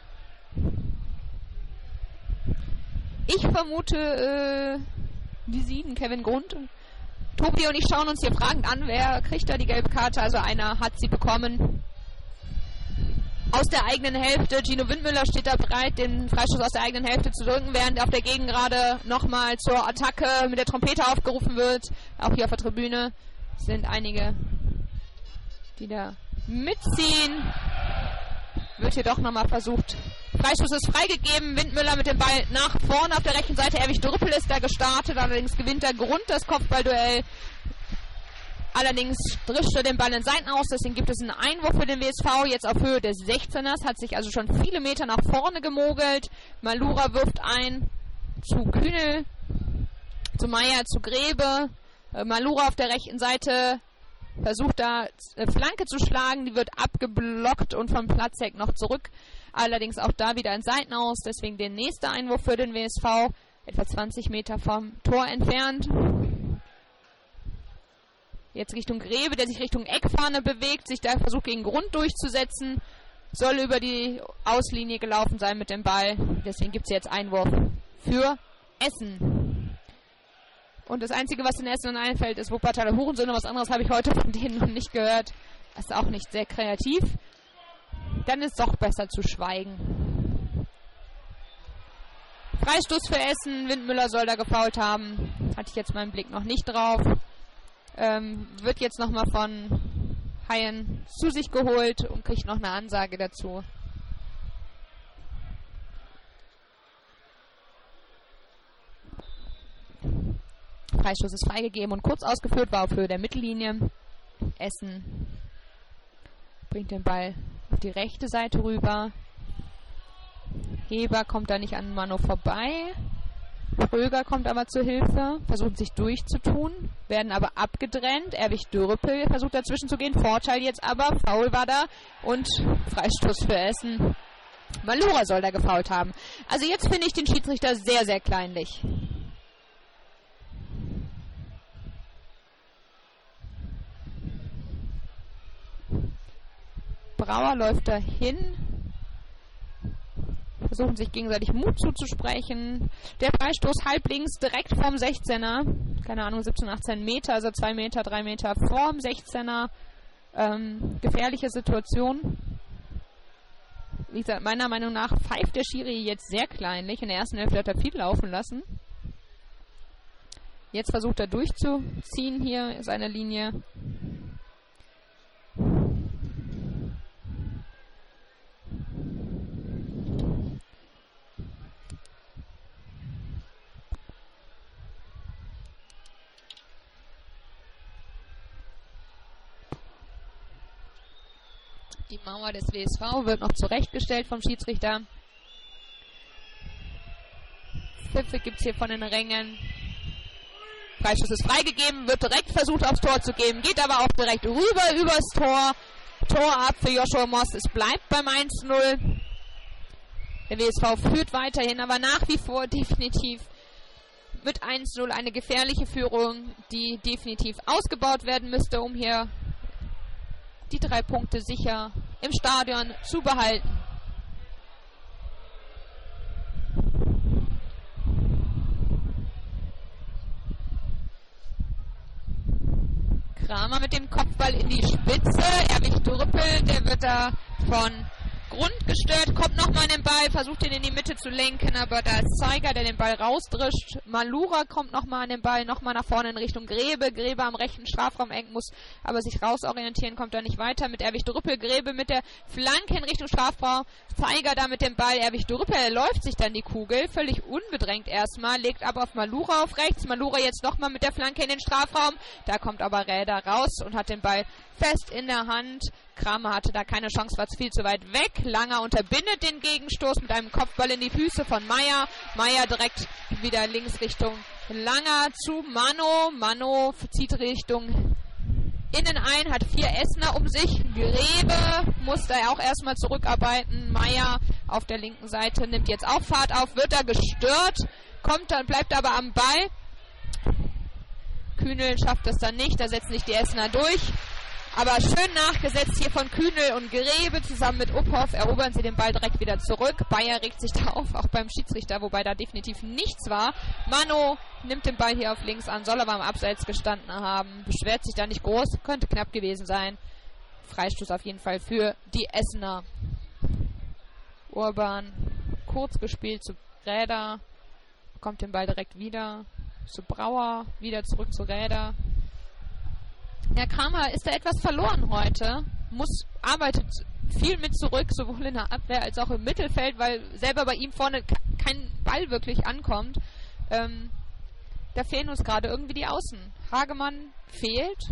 Ich vermute die 7, Kevin Grund. Tobi und ich schauen uns hier fragend an, wer kriegt da die gelbe Karte. Also einer hat sie bekommen. Aus der eigenen Hälfte. Gino Windmüller steht da bereit, den Freistoß aus der eigenen Hälfte zu drücken, während auf der Gegengerade nochmal zur Attacke mit der Trompete aufgerufen wird. Auch hier auf der Tribüne sind einige, die da mitziehen. Wird hier doch nochmal versucht. Freistoß ist freigegeben. Windmüller mit dem Ball nach vorne auf der rechten Seite. Erwig Drüppel ist da gestartet. Allerdings gewinnt der Grund das Kopfballduell. Allerdings drischt er den Ball in Seiten aus. Deswegen gibt es einen Einwurf für den WSV. Jetzt auf Höhe des 16ers. Hat sich also schon viele Meter nach vorne gemogelt. Malura wirft ein zu Kühnel, zu Meier, zu Grebe. Malura auf der rechten Seite versucht da Flanke zu schlagen, die wird abgeblockt und vom Platzek noch zurück. Allerdings auch da wieder in Seiten aus, deswegen der nächste Einwurf für den WSV, etwa 20 Meter vom Tor entfernt. Jetzt Richtung Grebe, der sich Richtung Eckfahne bewegt, sich da versucht gegen Grund durchzusetzen, soll über die Auslinie gelaufen sein mit dem Ball. Deswegen gibt es jetzt Einwurf für Essen. Und das Einzige, was in Essen einfällt, ist Wuppertaler Hurensöhne. Was anderes habe ich heute von denen noch nicht gehört. Das ist auch nicht sehr kreativ. Dann ist es doch besser zu schweigen. Freistoß für Essen. Windmüller soll da gefoult haben. Hatte ich jetzt meinen Blick noch nicht drauf. Wird jetzt nochmal von Haien zu sich geholt und kriegt noch eine Ansage dazu. Freistoß ist freigegeben und kurz ausgeführt, war auf Höhe der Mittellinie. Essen bringt den Ball auf die rechte Seite rüber. Heber kommt da nicht an Mano vorbei. Pröger kommt aber zur Hilfe, versucht sich durchzutun, werden aber abgedrängt. Erwig Dürrepel versucht dazwischen zu gehen. Vorteil jetzt aber, Foul war da und Freistoß für Essen. Malura soll da gefoult haben. Also jetzt finde ich den Schiedsrichter sehr, sehr kleinlich. Brauer läuft dahin. Versuchen sich gegenseitig Mut zuzusprechen. Der Freistoß halblinks direkt vorm 16er. Keine Ahnung, 17, 18 Meter, also 2 Meter, 3 Meter vorm 16er. Gefährliche Situation. Wie gesagt, meiner Meinung nach pfeift der Schiri jetzt sehr kleinlich. In der ersten Hälfte hat er viel laufen lassen. Jetzt versucht er durchzuziehen hier seine Linie. Die Mauer des WSV wird noch zurechtgestellt vom Schiedsrichter. Pfiffe gibt es hier von den Rängen. Freischuss ist freigegeben, wird direkt versucht aufs Tor zu geben, geht aber auch direkt rüber übers Tor. Tor ab für Joshua Moss, es bleibt beim 1-0. Der WSV führt weiterhin, aber nach wie vor definitiv mit 1-0 eine gefährliche Führung, die definitiv ausgebaut werden müsste, um hier die 3 Punkte sicher im Stadion zu behalten. Kramer mit dem Kopfball in die Spitze. Erwig Dürrepel, der wird da von Grund gestört, kommt nochmal in den Ball, versucht ihn in die Mitte zu lenken, aber da ist Zeiger, der den Ball rausdrischt. Malura kommt nochmal an den Ball, nochmal nach vorne in Richtung Grebe. Grebe am rechten Strafraum eng, muss aber sich rausorientieren, kommt da nicht weiter. Mit Erwig Dürrepel, Grebe mit der Flanke in Richtung Strafraum. Zeiger da mit dem Ball, Erwig Dürrepel, er läuft sich dann die Kugel, völlig unbedrängt erstmal, legt aber auf Malura auf rechts. Malura jetzt nochmal mit der Flanke in den Strafraum. Da kommt aber Räder raus und hat den Ball fest in der Hand. Kramer hatte da keine Chance, war viel zu weit weg. Langer unterbindet den Gegenstoß mit einem Kopfball in die Füße von Meier. Meier direkt wieder links Richtung Langer zu Mano. Mano zieht Richtung innen ein, hat 4 Essener um sich. Grebe muss da auch erstmal zurückarbeiten. Meier auf der linken Seite nimmt jetzt auch Fahrt auf, wird da gestört, kommt dann, bleibt aber am Ball. Kühnel schafft das dann nicht, da setzen sich die Essener durch. Aber schön nachgesetzt hier von Kühnel und Grebe zusammen mit Uphoff erobern sie den Ball direkt wieder zurück. Bayer regt sich da auf, auch beim Schiedsrichter, wobei da definitiv nichts war. Mano nimmt den Ball hier auf links an, soll aber am Abseits gestanden haben. Beschwert sich da nicht groß, könnte knapp gewesen sein. Freistoß auf jeden Fall für die Essener. Urban kurz gespielt zu Räder, bekommt den Ball direkt wieder zu Brauer, wieder zurück zu Räder. Herr Kramer ist da etwas verloren heute, arbeitet viel mit zurück, sowohl in der Abwehr als auch im Mittelfeld, weil selber bei ihm vorne kein Ball wirklich ankommt. Da fehlen uns gerade irgendwie die Außen. Hagemann fehlt.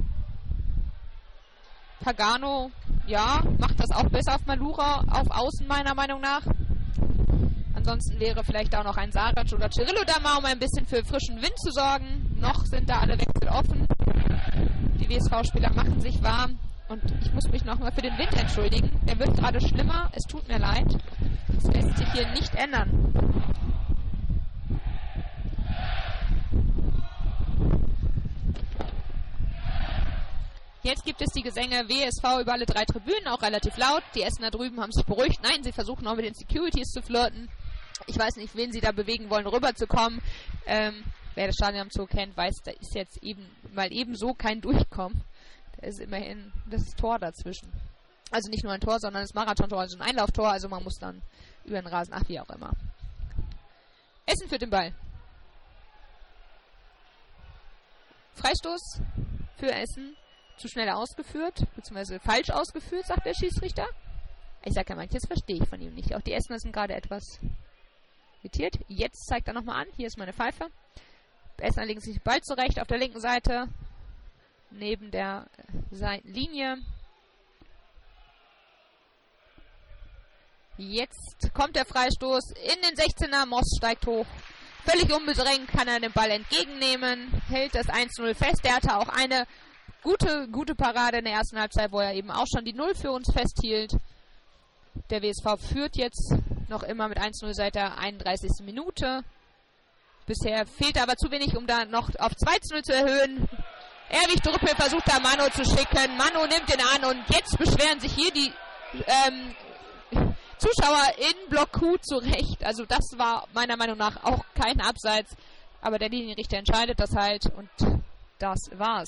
Pagano, ja, macht das auch besser auf Malura, auf Außen meiner Meinung nach. Ansonsten wäre vielleicht auch noch ein Sarac oder Cirillo da mal, um ein bisschen für frischen Wind zu sorgen. Noch sind da alle Wechsel offen. Die WSV-Spieler machen sich warm. Und ich muss mich nochmal für den Wind entschuldigen. Der wird gerade schlimmer. Es tut mir leid. Das lässt sich hier nicht ändern. Jetzt gibt es die Gesänge WSV über alle 3 Tribünen, auch relativ laut. Die Essener drüben haben sich beruhigt. Nein, sie versuchen auch mit den Securities zu flirten. Ich weiß nicht, wen sie da bewegen wollen, rüberzukommen. Wer das Stadion am Zoo kennt, weiß, da ist jetzt ebenso kein Durchkommen. Da ist immerhin das Tor dazwischen. Also nicht nur ein Tor, sondern das Marathontor, also ein Einlauftor. Also man muss dann über den Rasen, wie auch immer. Essen führt den Ball. Freistoß für Essen. Zu schnell ausgeführt, beziehungsweise falsch ausgeführt, sagt der Schiedsrichter. Ich sage ja manches verstehe ich von ihm nicht. Auch die Essener sind gerade etwas irritiert. Jetzt zeigt er nochmal an. Hier ist meine Pfeife. Essener legen sich bald zurecht auf der linken Seite. Neben der Seitenlinie. Jetzt kommt der Freistoß in den 16er. Moss steigt hoch. Völlig unbedrängt kann er den Ball entgegennehmen. Hält das 1-0 fest. Der hatte auch eine gute Parade in der ersten Halbzeit, wo er eben auch schon die 0 für uns festhielt. Der WSV führt jetzt noch immer mit 1-0 seit der 31. Minute. Bisher fehlt aber zu wenig, um da noch auf 2-0 zu erhöhen. Erwig Drüppel versucht da Mano zu schicken. Mano nimmt ihn an und jetzt beschweren sich hier die Zuschauer in Block Q zurecht. Also das war meiner Meinung nach auch kein Abseits. Aber der Linienrichter entscheidet das halt und das war's.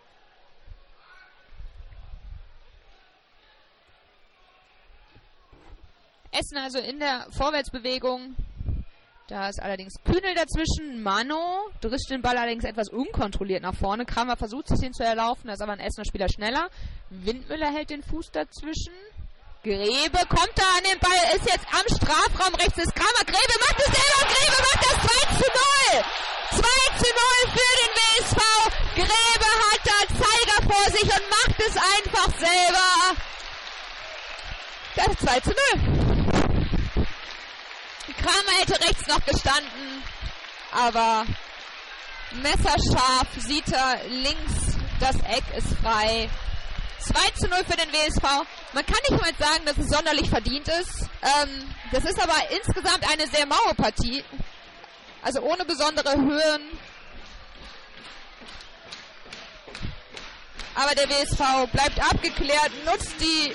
Essen also in der Vorwärtsbewegung. Da ist allerdings Kühnel dazwischen. Mano drischt den Ball allerdings etwas unkontrolliert nach vorne. Kramer versucht sich den zu erlaufen, da ist aber ein Essener Spieler schneller. Windmüller hält den Fuß dazwischen. Grebe kommt da an den Ball, ist jetzt am Strafraum, rechts ist Kramer. Grebe macht es selber, Grebe macht das 2-0. 2-0 für den WSV. Grebe hat da Zeiger vor sich und macht es einfach selber. Das ist 2-0. Kramer hätte rechts noch gestanden, aber messerscharf sieht er links, das Eck ist frei. 2-0 für den WSV. Man kann nicht mal sagen, dass es sonderlich verdient ist. Das ist aber insgesamt eine sehr maue Partie. Also ohne besondere Höhen. Aber der WSV bleibt abgeklärt, nutzt die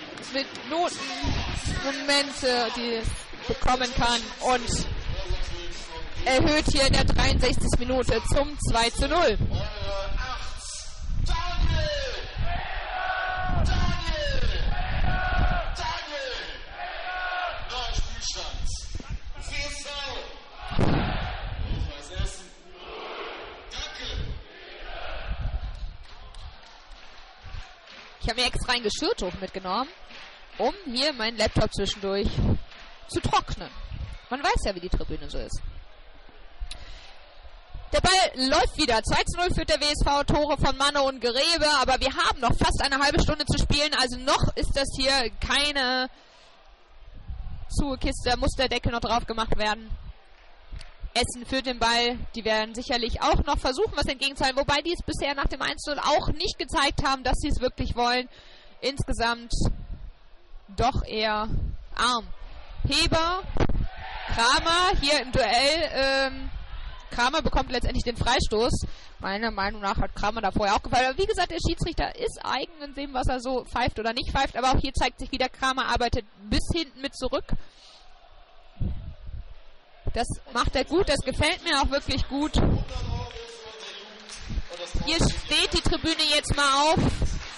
Momente, die es bekommen kann und erhöht hier in der 63. Minute zum 2-0. Ich habe mir extra ein Geschirrtuch mitgenommen, um hier meinen Laptop zwischendurch zu trocknen. Man weiß ja, wie die Tribüne so ist. Der Ball läuft wieder. 2-0 führt der WSV, Tore von Mano und Grebe, aber wir haben noch fast eine halbe Stunde zu spielen, also noch ist das hier keine Kiste, muss der Deckel noch drauf gemacht werden. Essen führt den Ball, die werden sicherlich auch noch versuchen, was entgegenzahlen, wobei die es bisher nach dem 1-0 auch nicht gezeigt haben, dass sie es wirklich wollen. Insgesamt doch eher arm. Heber, Kramer hier im Duell. Kramer bekommt letztendlich den Freistoß. Meiner Meinung nach hat Kramer da vorher auch gefallen. Aber wie gesagt, der Schiedsrichter ist eigen in dem, was er so pfeift oder nicht pfeift. Aber auch hier zeigt sich wieder, Kramer arbeitet bis hinten mit zurück. Das macht er gut, das gefällt mir auch wirklich gut. Hier steht die Tribüne jetzt mal auf.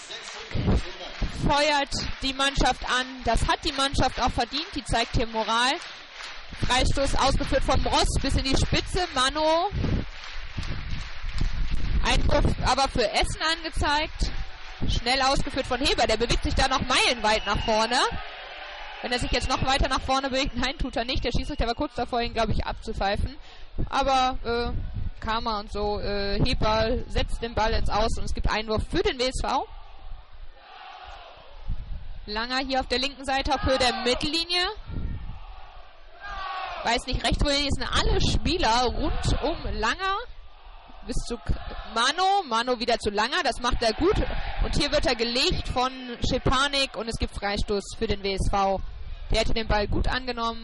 Feuert die Mannschaft an. Das hat die Mannschaft auch verdient. Die zeigt hier Moral. Freistoß ausgeführt von Bross bis in die Spitze. Mano. Einwurf aber für Essen angezeigt. Schnell ausgeführt von Heber. Der bewegt sich da noch meilenweit nach vorne. Wenn er sich jetzt noch weiter nach vorne bewegt, nein, tut er nicht. Der Schiedsrichter war kurz davor, ihn, glaube ich, abzupfeifen. Aber Kramer und so, Heber setzt den Ball ins Aus und es gibt Einwurf für den WSV. Langer hier auf der linken Seite auf Höhe der Mittellinie. Weiß nicht recht, wohin sind alle Spieler rund um Langer. Bis zu Mano. Mano wieder zu Langer, das macht er gut. Und hier wird er gelegt von Schepanik und es gibt Freistoß für den WSV. Der hätte den Ball gut angenommen.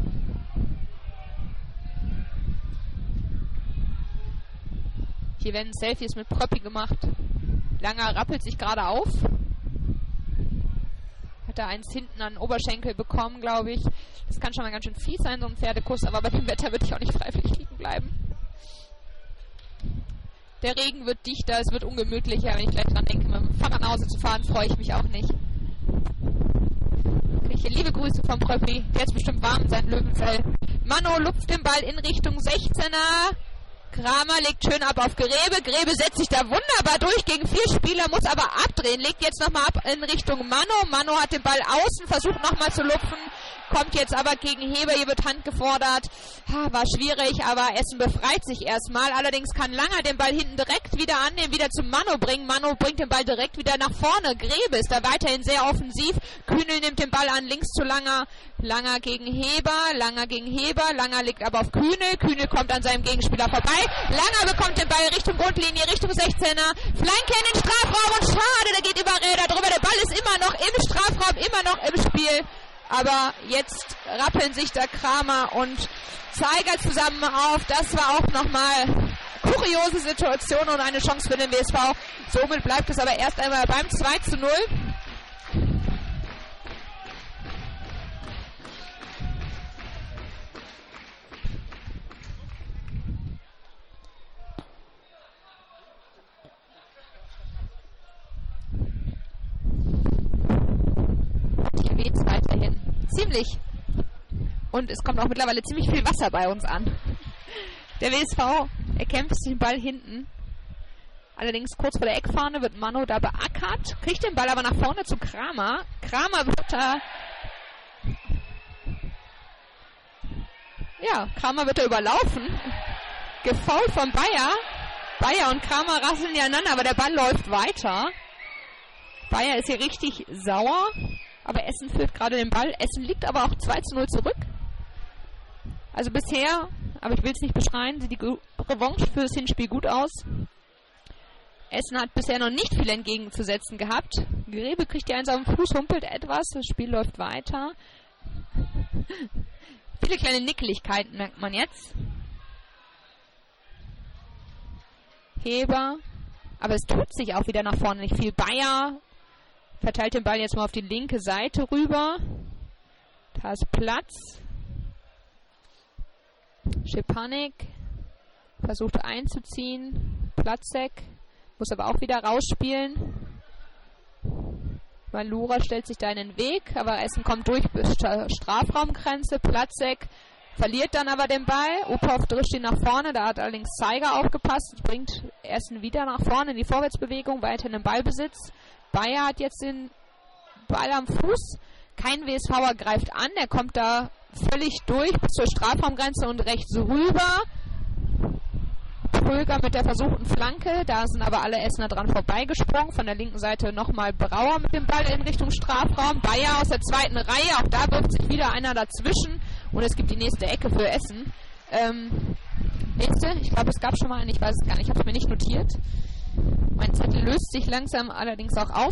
Hier werden Selfies mit Pröppi gemacht. Langer rappelt sich gerade auf. Hat er eins hinten an den Oberschenkel bekommen, glaube ich. Das kann schon mal ganz schön fies sein, so ein Pferdekuss, aber bei dem Wetter würde ich auch nicht freiwillig liegen bleiben. Der Regen wird dichter, es wird ungemütlicher. Wenn ich gleich dran denke, mit dem Fahrrad nach Hause zu fahren, freue ich mich auch nicht. Ich liebe Grüße vom Pröppi. Der ist bestimmt warm in seinem Löwenfell. Mano lupft den Ball in Richtung 16er. Kramer legt schön ab auf Grebe. Grebe setzt sich da wunderbar durch gegen 4 Spieler, muss aber abdrehen. Legt jetzt nochmal ab in Richtung Mano. Mano hat den Ball außen, versucht nochmal zu lupfen. kommt jetzt aber gegen Heber, hier wird Hand gefordert. War schwierig, aber Essen befreit sich erstmal. Allerdings kann Langer den Ball hinten direkt wieder annehmen, wieder zu Mano bringen. Mano bringt den Ball direkt wieder nach vorne. Grebe ist da weiterhin sehr offensiv. Kühnel nimmt den Ball an, links zu Langer. Langer gegen Heber, Langer gegen Heber. Langer liegt aber auf Kühnel. Kühnel kommt an seinem Gegenspieler vorbei. Langer bekommt den Ball Richtung Grundlinie, Richtung 16er. Flanke in den Strafraum und schade, der geht über Räder drüber. Der Ball ist immer noch im Strafraum, immer noch im Spiel. Aber jetzt rappeln sich der Kramer und Zeiger zusammen auf. Das war auch nochmal kuriose Situation und eine Chance für den WSV. Somit bleibt es aber erst einmal beim 2:0. Hier weht's weiterhin ziemlich. Und es kommt auch mittlerweile ziemlich viel Wasser bei uns an. Der WSV erkämpft den Ball hinten. Allerdings kurz vor der Eckfahne wird Mano da beackert. Kriegt den Ball aber nach vorne zu Kramer. Kramer wird da... Ja, Kramer wird da überlaufen. Gefoult von Bayer. Bayer und Kramer rasseln aneinander, aber der Ball läuft weiter. Bayer ist hier richtig sauer. Aber Essen führt gerade den Ball. Essen liegt aber auch 2:0 zurück. Also bisher, aber ich will es nicht beschreien, sieht die Revanche für das Hinspiel gut aus. Essen hat bisher noch nicht viel entgegenzusetzen gehabt. Grebe kriegt die Eins auf den Fuß, humpelt etwas. Das Spiel läuft weiter. Viele kleine Nickeligkeiten merkt man jetzt. Heber. Aber es tut sich auch wieder nach vorne nicht viel. Bayer verteilt den Ball jetzt mal auf die linke Seite rüber. Da ist Platz. Schepanik versucht einzuziehen. Platzek muss aber auch wieder rausspielen. Malura stellt sich da in den Weg, aber Essen kommt durch bis Strafraumgrenze. Platzek verliert dann aber den Ball. Uphoff drischt ihn nach vorne, da hat allerdings Zeiger aufgepasst. Das bringt Essen wieder nach vorne in die Vorwärtsbewegung, weiterhin im Ballbesitz. Bayer hat jetzt den Ball am Fuß. Kein WSVer greift an, er kommt da völlig durch bis zur Strafraumgrenze und rechts rüber. Pröger mit der versuchten Flanke, da sind aber alle Essener dran vorbeigesprungen. Von der linken Seite nochmal Brauer mit dem Ball in Richtung Strafraum. Bayer aus der zweiten Reihe, auch da wirft sich wieder einer dazwischen. Und es gibt die nächste Ecke für Essen. Nächste, ich glaube es gab schon mal eine, ich weiß es gar nicht, ich habe es mir nicht notiert. Mein Zettel löst sich langsam allerdings auch auf.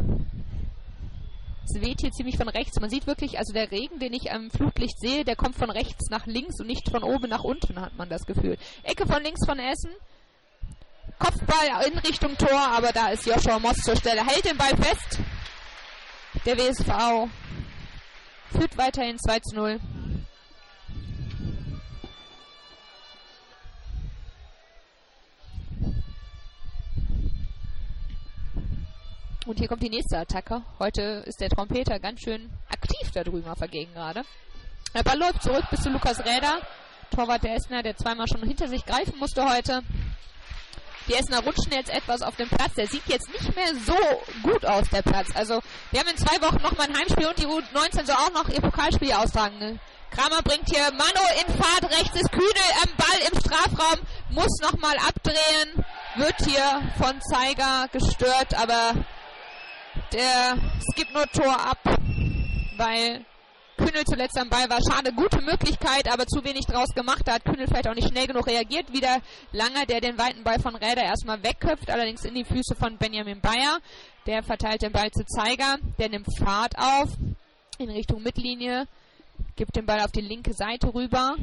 Es weht hier ziemlich von rechts. Man sieht wirklich, also der Regen, den ich am Flutlicht sehe, der kommt von rechts nach links und nicht von oben nach unten, hat man das Gefühl. Ecke von links von Essen. Kopfball in Richtung Tor, aber da ist Joshua Moss zur Stelle. Hält den Ball fest. Der WSV führt weiterhin 2:0. Und hier kommt die nächste Attacke. Heute ist der Trompeter ganz schön aktiv da drüben auf der Gegend gerade. Der Ball läuft zurück bis zu Lukas Räder. Torwart der Essener, der zweimal schon hinter sich greifen musste heute. Die Essener rutschen jetzt etwas auf dem Platz. Der sieht jetzt nicht mehr so gut aus, der Platz. Also wir haben in 2 Wochen nochmal ein Heimspiel und die U19 soll auch noch ihr Pokalspiel austragen. Kramer bringt hier Mano in Fahrt. Rechts ist Kühnel am Ball im Strafraum. Muss nochmal abdrehen. Wird hier von Zeiger gestört, aber es gibt nur Tor ab, weil Kühnel zuletzt am Ball war. Schade, gute Möglichkeit, aber zu wenig draus gemacht. Da hat Kühnel vielleicht auch nicht schnell genug reagiert. Wieder Langer, der den weiten Ball von Räder erstmal wegköpft, allerdings in die Füße von Benjamin Bayer. Der verteilt den Ball zu Zeiger, der nimmt Fahrt auf in Richtung Mittellinie, gibt den Ball auf die linke Seite rüber.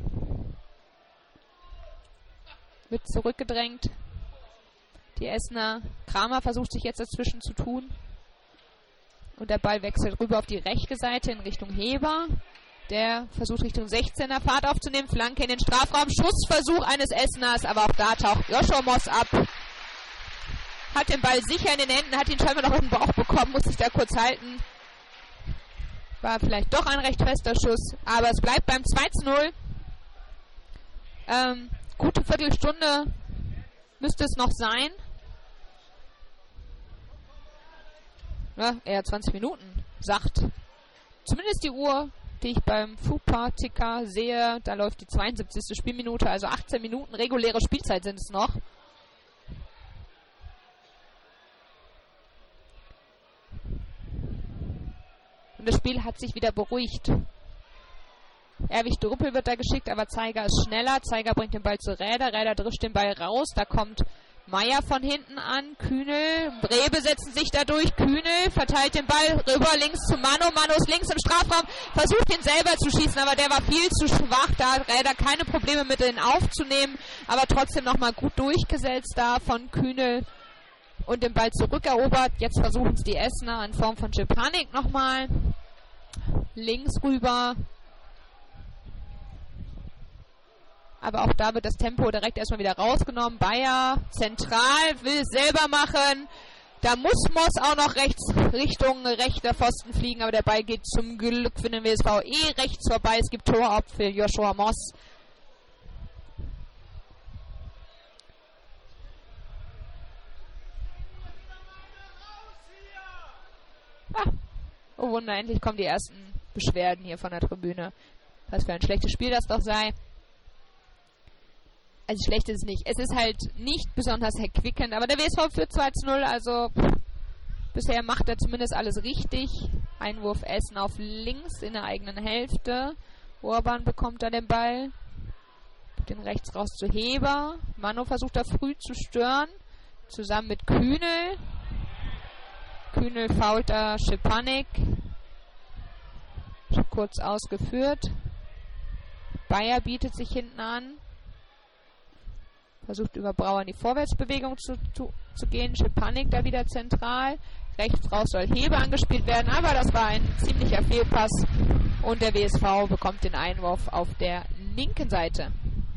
Wird zurückgedrängt. Die Essener. Kramer versucht sich jetzt dazwischen zu tun. Und der Ball wechselt rüber auf die rechte Seite in Richtung Heber. Der versucht Richtung 16er Fahrt aufzunehmen. Flanke in den Strafraum. Schussversuch eines Esseners. Aber auch da taucht Joshua Moss ab. Hat den Ball sicher in den Händen. Hat ihn scheinbar noch im Bauch bekommen. Muss sich da kurz halten. War vielleicht doch ein recht fester Schuss. Aber es bleibt beim 2:0. Gute Viertelstunde müsste es noch sein. Ja, eher 20 Minuten, sagt zumindest die Uhr die ich beim FUPA-Ticker sehe. Da läuft die 72. Spielminute, also 18 Minuten reguläre Spielzeit sind es noch. Und das Spiel hat sich wieder beruhigt. Erwig Druppel wird da geschickt, aber Zeiger ist schneller. Zeiger bringt den Ball zu Räder. Räder drischt den Ball raus. Da kommt Meier von hinten an. Kühnel, Brebe setzen sich da durch. Kühnel verteilt den Ball rüber links zu Manu. Manu ist links im Strafraum. Versucht ihn selber zu schießen, aber der war viel zu schwach. Da hat Räder keine Probleme mit ihn aufzunehmen. Aber trotzdem nochmal gut durchgesetzt da von Kühnel. Und den Ball zurückerobert. Jetzt versuchen es die Essener in Form von Schepanik nochmal. Links rüber. Aber auch da wird das Tempo direkt erstmal wieder rausgenommen. Bayer zentral, will es selber machen. Da muss Moss auch noch rechts Richtung rechter Pfosten fliegen. Aber der Ball geht zum Glück für den WSV rechts vorbei. Es gibt Tor ab für Joshua Moss. Oh Wunder, endlich kommen die ersten Beschwerden hier von der Tribüne. Was für ein schlechtes Spiel das doch sei. Also schlecht ist es nicht. Es ist halt nicht besonders erquickend, aber der WSV führt 2:0, also bisher macht er zumindest alles richtig. Einwurf Essen auf links in der eigenen Hälfte. Urban bekommt da den Ball. Den rechts raus zu Heber. Manu versucht da früh zu stören. Zusammen mit Kühnel. Kühnel fault da Schepanik. Kurz ausgeführt. Bayer bietet sich hinten an. Versucht über Brauer in die Vorwärtsbewegung zu gehen. Schepanik da wieder zentral. Rechts raus soll Heber angespielt werden, aber das war ein ziemlicher Fehlpass. Und der WSV bekommt den Einwurf auf der linken Seite.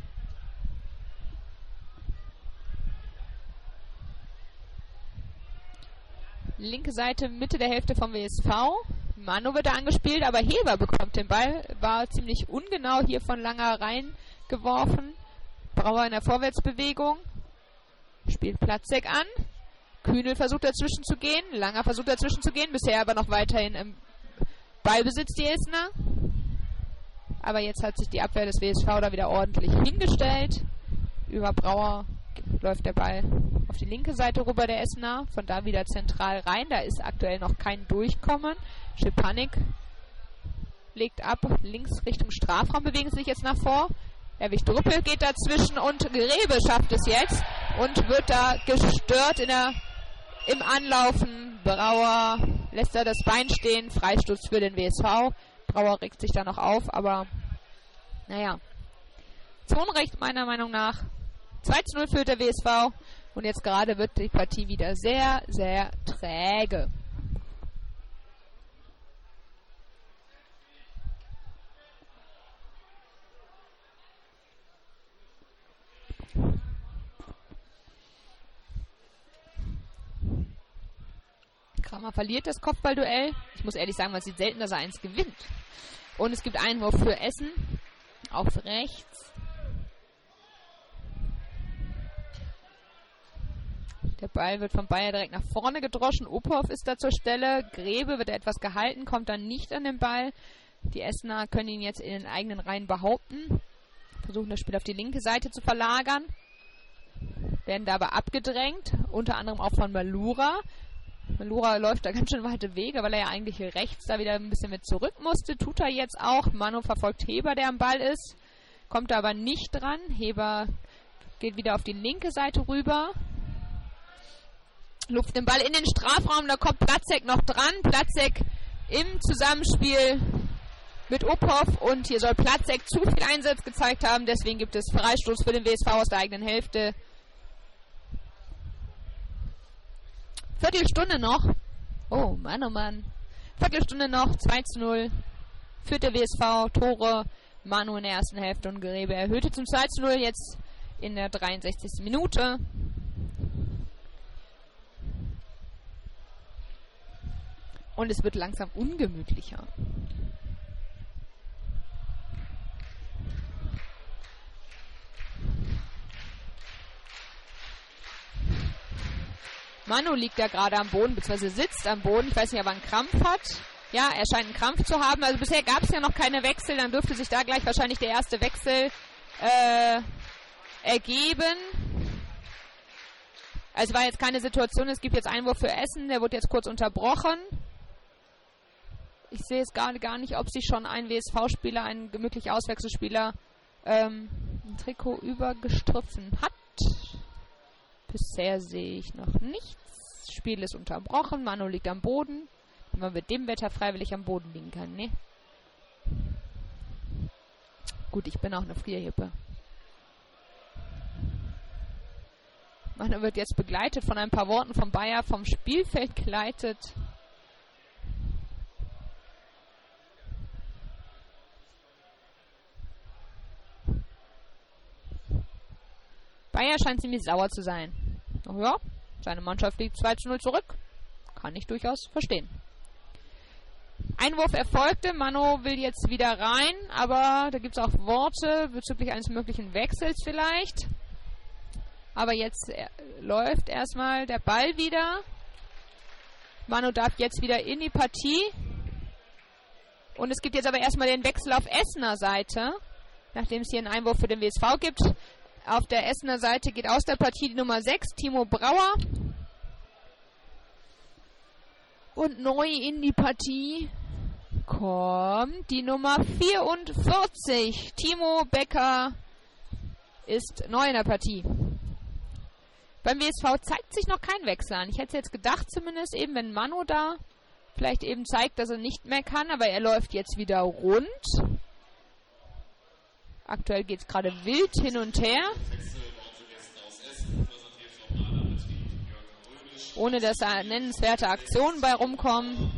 Linke Seite, Mitte der Hälfte vom WSV. Manu wird da angespielt, aber Heber bekommt den Ball. War ziemlich ungenau hier von langer reingeworfen. Brauer in der Vorwärtsbewegung. Spielt Platzek an. Kühnel versucht dazwischen zu gehen. Langer versucht dazwischen zu gehen. Bisher aber noch weiterhin im Ballbesitz die Essener. Aber jetzt hat sich die Abwehr des WSV da wieder ordentlich hingestellt. Über Brauer läuft der Ball auf die linke Seite rüber der Essener. Von da wieder zentral rein. Da ist aktuell noch kein Durchkommen. Schepanik legt ab. Links Richtung Strafraum bewegen sie sich jetzt nach vor. Erwig Druppel geht dazwischen und Grebe schafft es jetzt und wird da gestört im Anlaufen. Brauer lässt da das Bein stehen. Freistoß für den WSV. Brauer regt sich da noch auf, aber naja. Zu Unrecht meiner Meinung nach. 2:0 führt der WSV und jetzt gerade wird die Partie wieder sehr, sehr träge. Kramer verliert das Kopfballduell. Ich muss ehrlich sagen, man sieht selten, dass er eins gewinnt. Und es gibt Einwurf für Essen. Auf rechts. Der Ball wird von Bayer direkt nach vorne gedroschen. Uphoff ist da zur Stelle. Grebe wird etwas gehalten, kommt dann nicht an den Ball. Die Essener können ihn jetzt in den eigenen Reihen behaupten. Versuchen das Spiel auf die linke Seite zu verlagern. Werden da aber abgedrängt. Unter anderem auch von Malura. Malura läuft da ganz schön weite Wege, weil er ja eigentlich rechts da wieder ein bisschen mit zurück musste. Tut er jetzt auch. Manu verfolgt Heber, der am Ball ist. Kommt da aber nicht dran. Heber geht wieder auf die linke Seite rüber. Luft den Ball in den Strafraum. Da kommt Platzek noch dran. Platzek im Zusammenspiel mit Uphoff. Und hier soll Platzek zu viel Einsatz gezeigt haben. Deswegen gibt es Freistoß für den WSV aus der eigenen Hälfte. Viertelstunde noch. Oh Mann, oh Mann. Viertelstunde noch. 2:0. Führt der WSV. Tore. Manu in der ersten Hälfte und Grebe erhöhte zum 2:0. Jetzt in der 63. Minute. Und es wird langsam ungemütlicher. Manu liegt da gerade am Boden, beziehungsweise sitzt am Boden. Ich weiß nicht, ob er einen Krampf hat. Ja, er scheint einen Krampf zu haben. Also bisher gab es ja noch keine Wechsel. Dann dürfte sich da gleich wahrscheinlich der erste Wechsel ergeben. Also war jetzt keine Situation. Es gibt jetzt Einwurf für Essen. Der wurde jetzt kurz unterbrochen. Ich sehe jetzt gerade gar nicht, ob sich schon ein WSV-Spieler, ein möglicher Auswechselspieler ein Trikot übergestriffen hat. Bisher sehe ich noch nichts. Das Spiel ist unterbrochen. Manu liegt am Boden. Wenn man mit dem Wetter freiwillig am Boden liegen kann, ne? Gut, ich bin auch eine Frierhippe. Manu wird jetzt begleitet von ein paar Worten vom Bayer vom Spielfeld geleitet. Bayer scheint ziemlich sauer zu sein. Ach ja, seine Mannschaft liegt 2:0 zurück. Kann ich durchaus verstehen. Einwurf erfolgte. Manu will jetzt wieder rein, aber da gibt es auch Worte bezüglich eines möglichen Wechsels vielleicht. Aber jetzt läuft erstmal der Ball wieder. Manu darf jetzt wieder in die Partie. Und es gibt jetzt aber erstmal den Wechsel auf Essener Seite, nachdem es hier einen Einwurf für den WSV gibt. Auf der Essener Seite geht aus der Partie die Nummer 6, Timo Brauer. Und neu in die Partie kommt die Nummer 44. Timo Becker ist neu in der Partie. Beim WSV zeigt sich noch kein Wechsel an. Ich hätte jetzt gedacht, zumindest eben, wenn Manu da vielleicht eben zeigt, dass er nicht mehr kann. Aber er läuft jetzt wieder rund. Aktuell geht es gerade wild hin und her. Ohne dass da nennenswerte Aktionen bei rumkommen.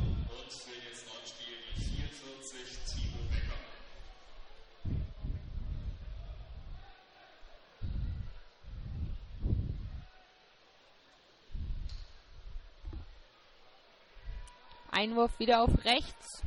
Einwurf wieder auf rechts.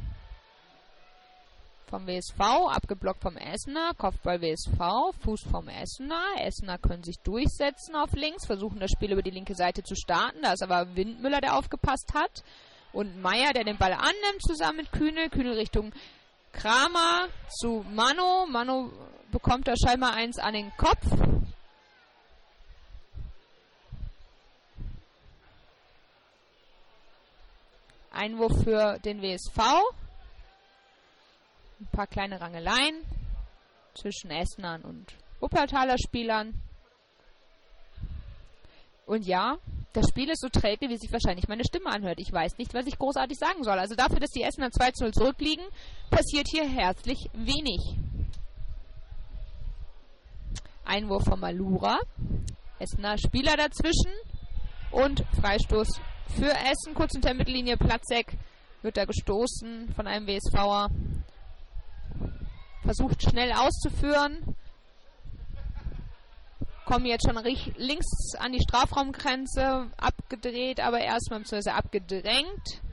Vom WSV, abgeblockt vom Essener, Kopfball WSV, Fuß vom Essener. Essener können sich durchsetzen auf links, versuchen das Spiel über die linke Seite zu starten. Da ist aber Windmüller, der aufgepasst hat. Und Meier, der den Ball annimmt, zusammen mit Kühnel. Kühnel Richtung Kramer zu Manu. Manu bekommt da scheinbar eins an den Kopf. Einwurf für den WSV. Ein paar kleine Rangeleien zwischen Essenern und Wuppertaler Spielern. Und ja, das Spiel ist so träge, wie sich wahrscheinlich meine Stimme anhört. Ich weiß nicht, was ich großartig sagen soll. Also dafür, dass die Essener 2:0 zurückliegen, passiert hier herzlich wenig. Einwurf von Malura. Essener Spieler dazwischen. Und Freistoß für Essen. Kurz hinter der Mittellinie. Platzek wird da gestoßen von einem WSVer. Versucht schnell auszuführen. Kommen jetzt schon links an die Strafraumgrenze. Abgedreht, aber erstmal beziehungsweise abgedrängt.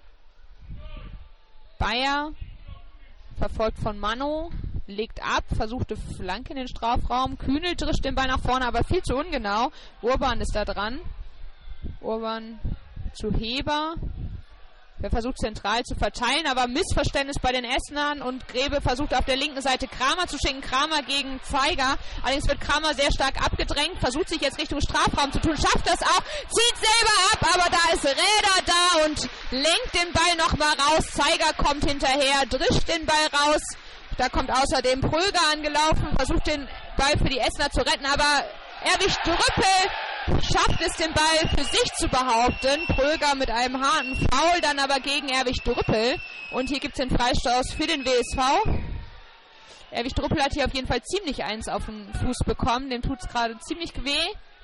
Bayer, verfolgt von Manu, legt ab, versuchte Flanke in den Strafraum. Kühnel drischt den Ball nach vorne, aber viel zu ungenau. Urban ist da dran. Urban zu Heber. Der versucht zentral zu verteilen, aber Missverständnis bei den Essenern und Grebe versucht auf der linken Seite Kramer zu schicken. Kramer gegen Zeiger. Allerdings wird Kramer sehr stark abgedrängt, versucht sich jetzt Richtung Strafraum zu tun, schafft das auch, zieht selber ab, aber da ist Räder da und lenkt den Ball nochmal raus. Zeiger kommt hinterher, drischt den Ball raus. Da kommt außerdem Pröger angelaufen, versucht den Ball für die Essener zu retten, aber erwischt Drüppel. Schafft es, den Ball für sich zu behaupten. Pröger mit einem harten Foul, dann aber gegen Erwich Drüppel. Und hier gibt es den Freistoß für den WSV. Erwich Drüppel hat hier auf jeden Fall ziemlich eins auf den Fuß bekommen. Dem tut es gerade ziemlich weh.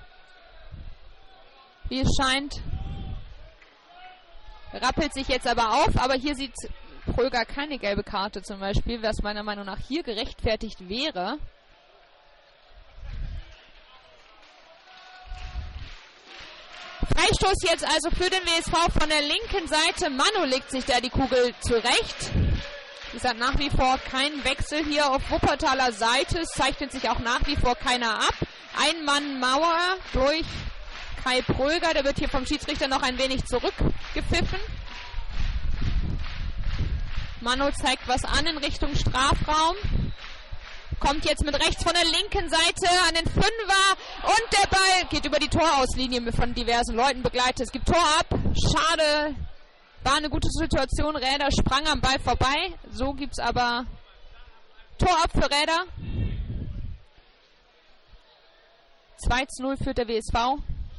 Wie es scheint. Rappelt sich jetzt aber auf. Aber hier sieht Pröger keine gelbe Karte zum Beispiel, was meiner Meinung nach hier gerechtfertigt wäre. Freistoß jetzt also für den WSV von der linken Seite. Manu legt sich da die Kugel zurecht. Es hat nach wie vor keinen Wechsel hier auf Wuppertaler Seite. Es zeichnet sich auch nach wie vor keiner ab. Ein Mann Mauer durch Kai Pröger. Der wird hier vom Schiedsrichter noch ein wenig zurückgepfiffen. Manu zeigt was an in Richtung Strafraum. Kommt jetzt mit rechts von der linken Seite an den Fünfer. Und der Ball geht über die Torauslinie von diversen Leuten begleitet. Es gibt Tor ab. Schade. War eine gute Situation. Räder sprang am Ball vorbei. So gibt es aber Tor ab für Räder. 2:0 führt der WSV.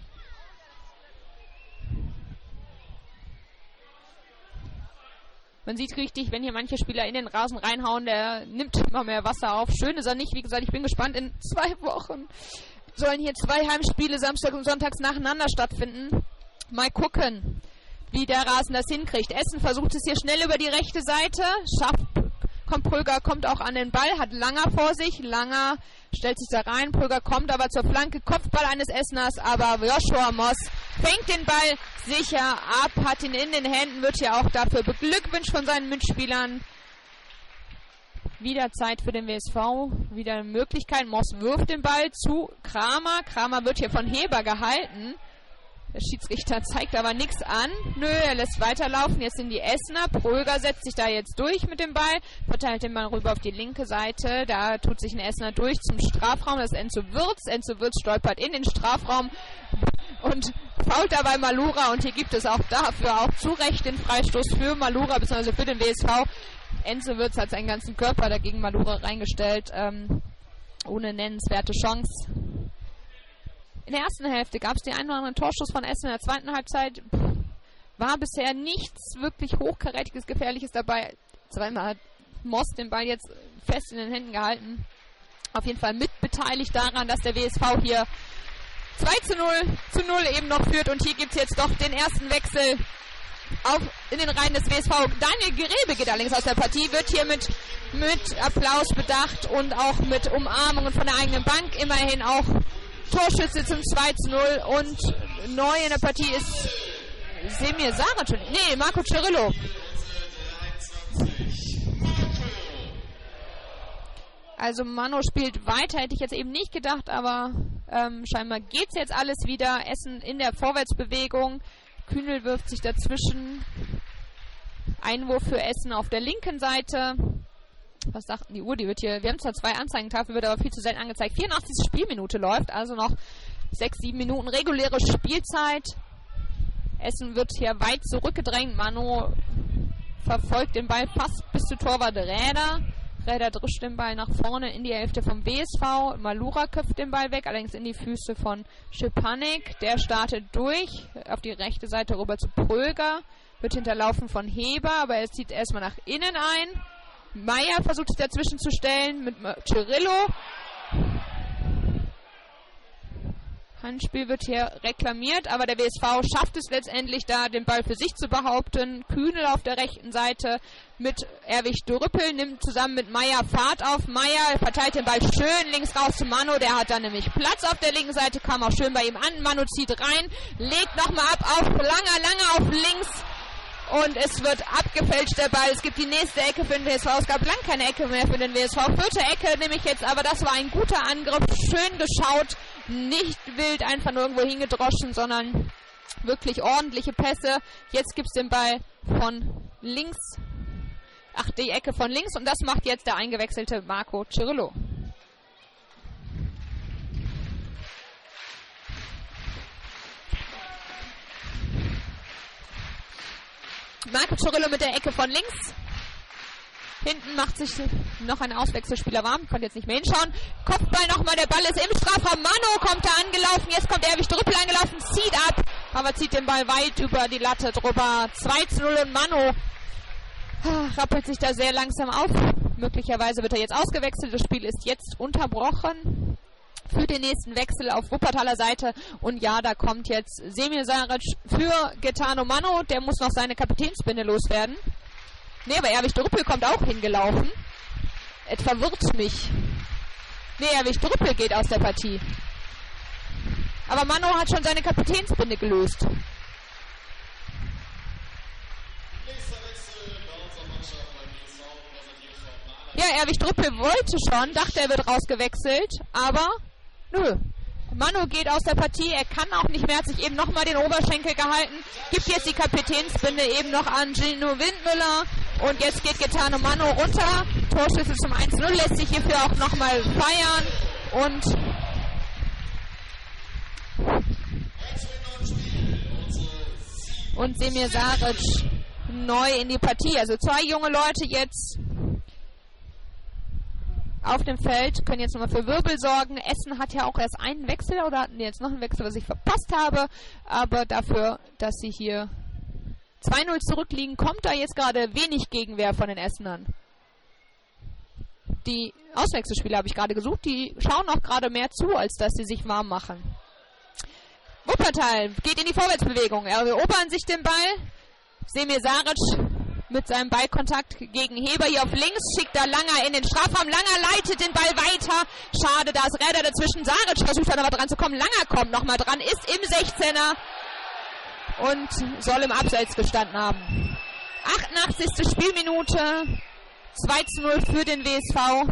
Man sieht richtig, wenn hier manche Spieler in den Rasen reinhauen, der nimmt immer mehr Wasser auf. Schön ist er nicht. Wie gesagt, ich bin gespannt. In 2 Wochen sollen hier 2 Heimspiele Samstag und Sonntags nacheinander stattfinden. Mal gucken, wie der Rasen das hinkriegt. Essen versucht es hier schnell über die rechte Seite. Pröger kommt auch an den Ball, hat Langer vor sich. Langer stellt sich da rein. Pröger kommt aber zur Flanke. Kopfball eines Esseners, aber Joshua Moss fängt den Ball sicher ab, hat ihn in den Händen, wird hier auch dafür beglückwünscht von seinen Mitspielern. Wieder Zeit für den WSV, wieder eine Möglichkeit. Moss wirft den Ball zu Kramer. Kramer wird hier von Heber gehalten. Der Schiedsrichter zeigt aber nichts an. Nö, er lässt weiterlaufen. Jetzt sind die Essener. Pröger setzt sich da jetzt durch mit dem Ball. Verteilt den Ball rüber auf die linke Seite. Da tut sich ein Essener durch zum Strafraum. Das ist Enzo Würz. Enzo Würz stolpert in den Strafraum und fault dabei Malura. Und hier gibt es auch dafür auch zu Recht den Freistoß für Malura bzw. für den WSV. Enzo Würz hat seinen ganzen Körper dagegen Malura reingestellt. Ohne nennenswerte Chance. In der ersten Hälfte gab es den einen oder anderen Torschuss von Essen. In der zweiten Halbzeit war bisher nichts wirklich Hochkarätiges, Gefährliches dabei. Zweimal hat Moss den Ball jetzt fest in den Händen gehalten. Auf jeden Fall mitbeteiligt daran, dass der WSV hier 2:0 eben noch führt. Und hier gibt es jetzt doch den ersten Wechsel in den Reihen des WSV. Daniel Gerebe geht allerdings aus der Partie, wird hier mit Applaus bedacht und auch mit Umarmungen von der eigenen Bank. Immerhin auch Torschütze zum 2:0 und neu in der Partie ist Semir Saric. Nee, Marco Cirillo. Also Manu spielt weiter, hätte ich jetzt eben nicht gedacht, aber scheinbar geht es jetzt alles wieder. Essen in der Vorwärtsbewegung. Kühnel wirft sich dazwischen. Einwurf für Essen auf der linken Seite. Was sagt die Uhr? Die wird hier, wir haben zwar 2 Anzeigentafeln, wird aber viel zu selten angezeigt. 84. Spielminute läuft, also noch 6-7 Minuten reguläre Spielzeit. Essen wird hier weit zurückgedrängt. Manu verfolgt den Ball fast bis zu Torwart Räder. Räder drischt den Ball nach vorne in die Hälfte vom WSV. Malura köpft den Ball weg, allerdings in die Füße von Schepanek. Der startet durch auf die rechte Seite rüber zu Pröger. Wird hinterlaufen von Heber, aber er zieht erstmal nach innen ein. Meier versucht es dazwischen zu stellen mit Cirillo. Handspiel wird hier reklamiert, aber der WSV schafft es letztendlich da, den Ball für sich zu behaupten. Kühnel auf der rechten Seite mit Erwig Dürüppel, nimmt zusammen mit Meier Fahrt auf. Meier verteilt den Ball schön links raus zu Manu, der hat dann nämlich Platz auf der linken Seite, kam auch schön bei ihm an. Manu zieht rein, legt nochmal ab auf lange auf links. Und es wird abgefälscht, der Ball. Es gibt die nächste Ecke für den WSV. Es gab lang keine Ecke mehr für den WSV. 4. Ecke nehme ich jetzt, aber das war ein guter Angriff. Schön geschaut. Nicht wild einfach nur irgendwo hingedroschen, sondern wirklich ordentliche Pässe. Jetzt gibt es den Ball von links. Ach, die Ecke von links. Und das macht jetzt der eingewechselte Marco Cirillo. Marco Cirillo mit der Ecke von links. Hinten macht sich noch ein Auswechselspieler warm. Konnte jetzt nicht mehr hinschauen. Kopfball nochmal. Der Ball ist im Strafraum. Manu kommt da angelaufen. Jetzt kommt Erwig Dürüppel angelaufen. Zieht ab. Aber zieht den Ball weit über die Latte drüber. 2:0 und Manu rappelt sich da sehr langsam auf. Möglicherweise wird er jetzt ausgewechselt. Das Spiel ist jetzt unterbrochen für den nächsten Wechsel auf Wuppertaler Seite. Und ja, da kommt jetzt Semir Saric für Gaetano Manu. Der muss noch seine Kapitänsbinde loswerden. Nee, aber Erwig Dürüppel kommt auch hingelaufen. Es verwirrt mich. Nee, Erwig Dürüppel geht aus der Partie. Aber Manu hat schon seine Kapitänsbinde gelöst. Ja, Erwig Dürüppel wollte schon, dachte, er wird rausgewechselt, aber nö. Manu geht aus der Partie, er kann auch nicht mehr, hat sich eben nochmal den Oberschenkel gehalten, gibt jetzt die Kapitänsbinde eben noch an Gino Windmüller Und jetzt geht Gaetano Manno runter. Torschüsse zum 1-0, lässt sich hierfür auch nochmal feiern. Und Semir Saric neu in die Partie. Also 2 junge Leute jetzt auf dem Feld, können jetzt nochmal für Wirbel sorgen. Essen hat ja auch erst einen Wechsel oder hatten jetzt noch einen Wechsel, was ich verpasst habe. Aber dafür, dass sie hier 2-0 zurückliegen, kommt da jetzt gerade wenig Gegenwehr von den Essenern. Die Auswechselspieler habe ich gerade gesucht, die schauen auch gerade mehr zu, als dass sie sich warm machen. Wuppertal geht in die Vorwärtsbewegung, erobern sich den Ball. Semir Saric mit seinem Ballkontakt gegen Heber hier auf links, schickt da Langer in den Strafraum. Langer leitet den Ball weiter. Schade, da ist Räder dazwischen. Saric versucht dann aber dran zu kommen. Langer kommt nochmal dran, ist im 16er und soll im Abseits gestanden haben. 88. Spielminute. 2-0 für den WSV.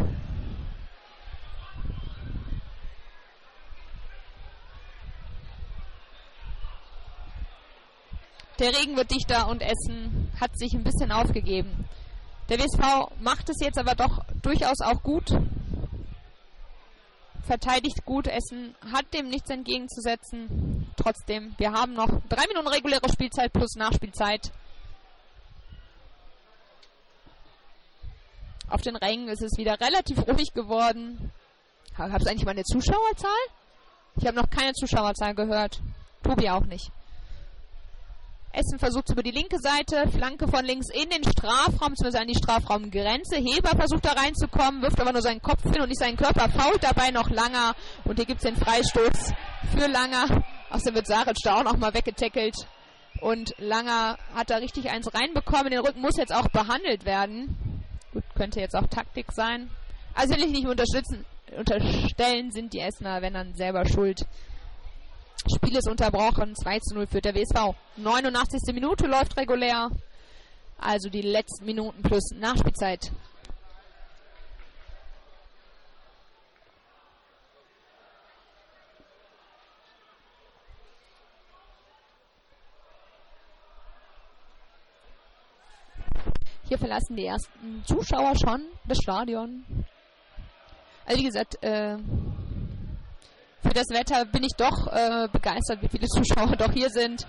Der Regen wird dichter und Essen hat sich ein bisschen aufgegeben. Der WSV macht es jetzt aber doch durchaus auch gut. Verteidigt gut. Essen hat dem nichts entgegenzusetzen. Trotzdem, wir haben noch 3 Minuten reguläre Spielzeit plus Nachspielzeit. Auf den Rängen ist es wieder relativ ruhig geworden. Habe ich eigentlich mal eine Zuschauerzahl? Ich habe noch keine Zuschauerzahl gehört. Tobi auch nicht. Essen versucht über die linke Seite, Flanke von links in den Strafraum, beziehungsweise an die Strafraumgrenze. Heber versucht da reinzukommen, wirft aber nur seinen Kopf hin und nicht seinen Körper, fault dabei noch Langer. Und hier gibt es den Freistoß für Langer. Außerdem wird Saric da auch nochmal weggetackelt. Und Langer hat da richtig eins reinbekommen. Den Rücken muss jetzt auch behandelt werden. Gut, könnte jetzt auch Taktik sein. Also will ich nicht unterstellen, sind die Essener, wenn dann selber schuld. Spiel ist unterbrochen, 2-0 führt der WSV. 89. Minute läuft regulär. Also die letzten Minuten plus Nachspielzeit. Hier verlassen die ersten Zuschauer schon das Stadion. Also wie gesagt, für das Wetter bin ich doch begeistert, wie viele Zuschauer doch hier sind.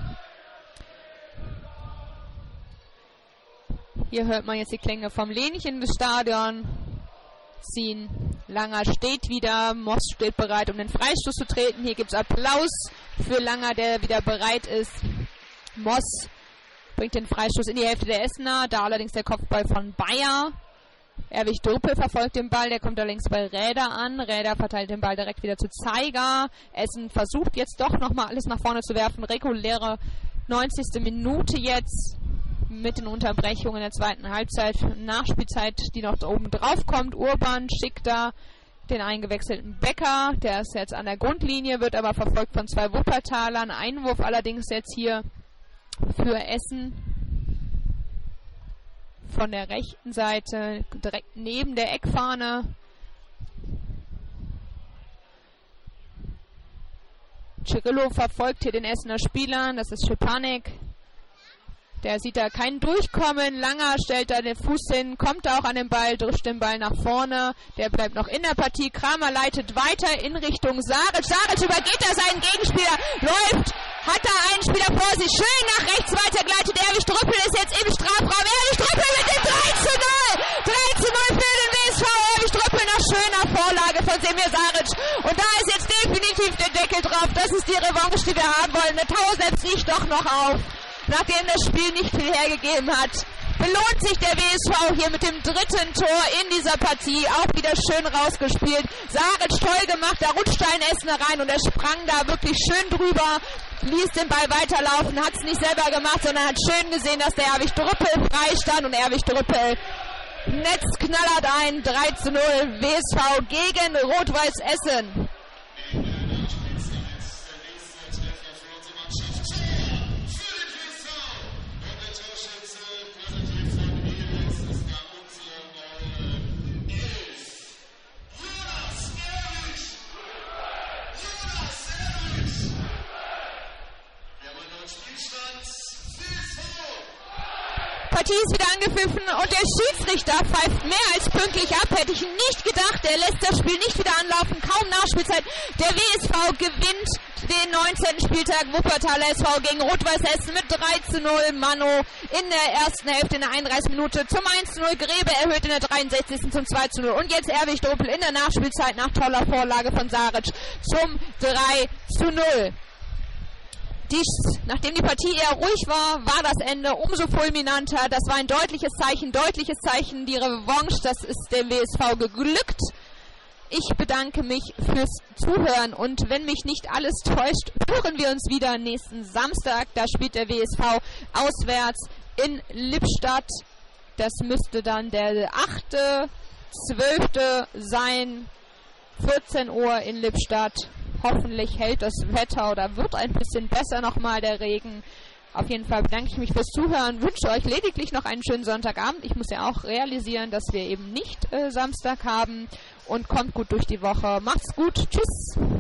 Hier hört man jetzt die Klänge vom Lähnchen des Stadions ziehen. Langer steht wieder, Moss steht bereit, um den Freistoß zu treten. Hier gibt es Applaus für Langer, der wieder bereit ist. Moss bringt den Freistoß in die Hälfte der Essener, da allerdings der Kopfball von Bayer. Erwig Drüppel verfolgt den Ball, der kommt allerdings bei Räder an. Räder verteilt den Ball direkt wieder zu Zeiger. Essen versucht jetzt doch nochmal alles nach vorne zu werfen. Reguläre 90. Minute jetzt mit den Unterbrechungen in der zweiten Halbzeit. Nachspielzeit, die noch oben drauf kommt. Urban schickt da den eingewechselten Becker. Der ist jetzt an der Grundlinie, wird aber verfolgt von 2 Wuppertalern. Einwurf allerdings jetzt hier für Essen. Von der rechten Seite, direkt neben der Eckfahne. Cirillo verfolgt hier den Essener Spielern, das ist Schepanek. Der sieht da keinen Durchkommen. Langer stellt da den Fuß hin, kommt auch an den Ball, drischt den Ball nach vorne. Der bleibt noch in der Partie. Kramer leitet weiter in Richtung Saric. Saric übergeht da seinen Gegenspieler, läuft, hat da einen Spieler vor sich, schön nach rechts weitergeleitet. Erwig Drüppel ist jetzt im Strafraum. Erwig Drüppel mit dem 3-0. 3-0 für den WSV. Erwig Drüppel nach schöner Vorlage von Semir Saric. Und da ist jetzt definitiv der Deckel drauf. Das ist die Revanche, die wir haben wollen. Eine Tau setzt sich doch noch auf. Nachdem das Spiel nicht viel hergegeben hat, belohnt sich der WSV hier mit dem 3. Tor in dieser Partie. Auch wieder schön rausgespielt. Saric toll gemacht, da rutscht ein Essener rein und er sprang da wirklich schön drüber, ließ den Ball weiterlaufen, hat es nicht selber gemacht, sondern hat schön gesehen, dass der Erwig Drüppel frei stand und Erwig Drüppel netzknallert ein. 3-0 WSV gegen Rot-Weiß Essen. Partie ist wieder angepfiffen und der Schiedsrichter pfeift mehr als pünktlich ab. Hätte ich nicht gedacht, er lässt das Spiel nicht wieder anlaufen. Kaum Nachspielzeit. Der WSV gewinnt den 19. Spieltag. Wuppertaler SV gegen Rot-Weiß Essen mit 3:0. Mano in der ersten Hälfte in der 31. Minute zum 1:0. Grebe erhöht in der 63. zum 2:0. Und jetzt Erwig Dopel in der Nachspielzeit nach toller Vorlage von Saric zum 3:0. Nachdem die Partie eher ruhig war, war das Ende umso fulminanter. Das war ein deutliches Zeichen. Die Revanche, das ist dem WSV geglückt. Ich bedanke mich fürs Zuhören und wenn mich nicht alles täuscht, hören wir uns wieder nächsten Samstag. Da spielt der WSV auswärts in Lippstadt. Das müsste dann der 8.12. sein, 14 Uhr in Lippstadt. Hoffentlich hält das Wetter oder wird ein bisschen besser nochmal der Regen. Auf jeden Fall bedanke ich mich fürs Zuhören, wünsche euch lediglich noch einen schönen Sonntagabend. Ich muss ja auch realisieren, dass wir eben nicht Samstag haben und kommt gut durch die Woche. Macht's gut, tschüss.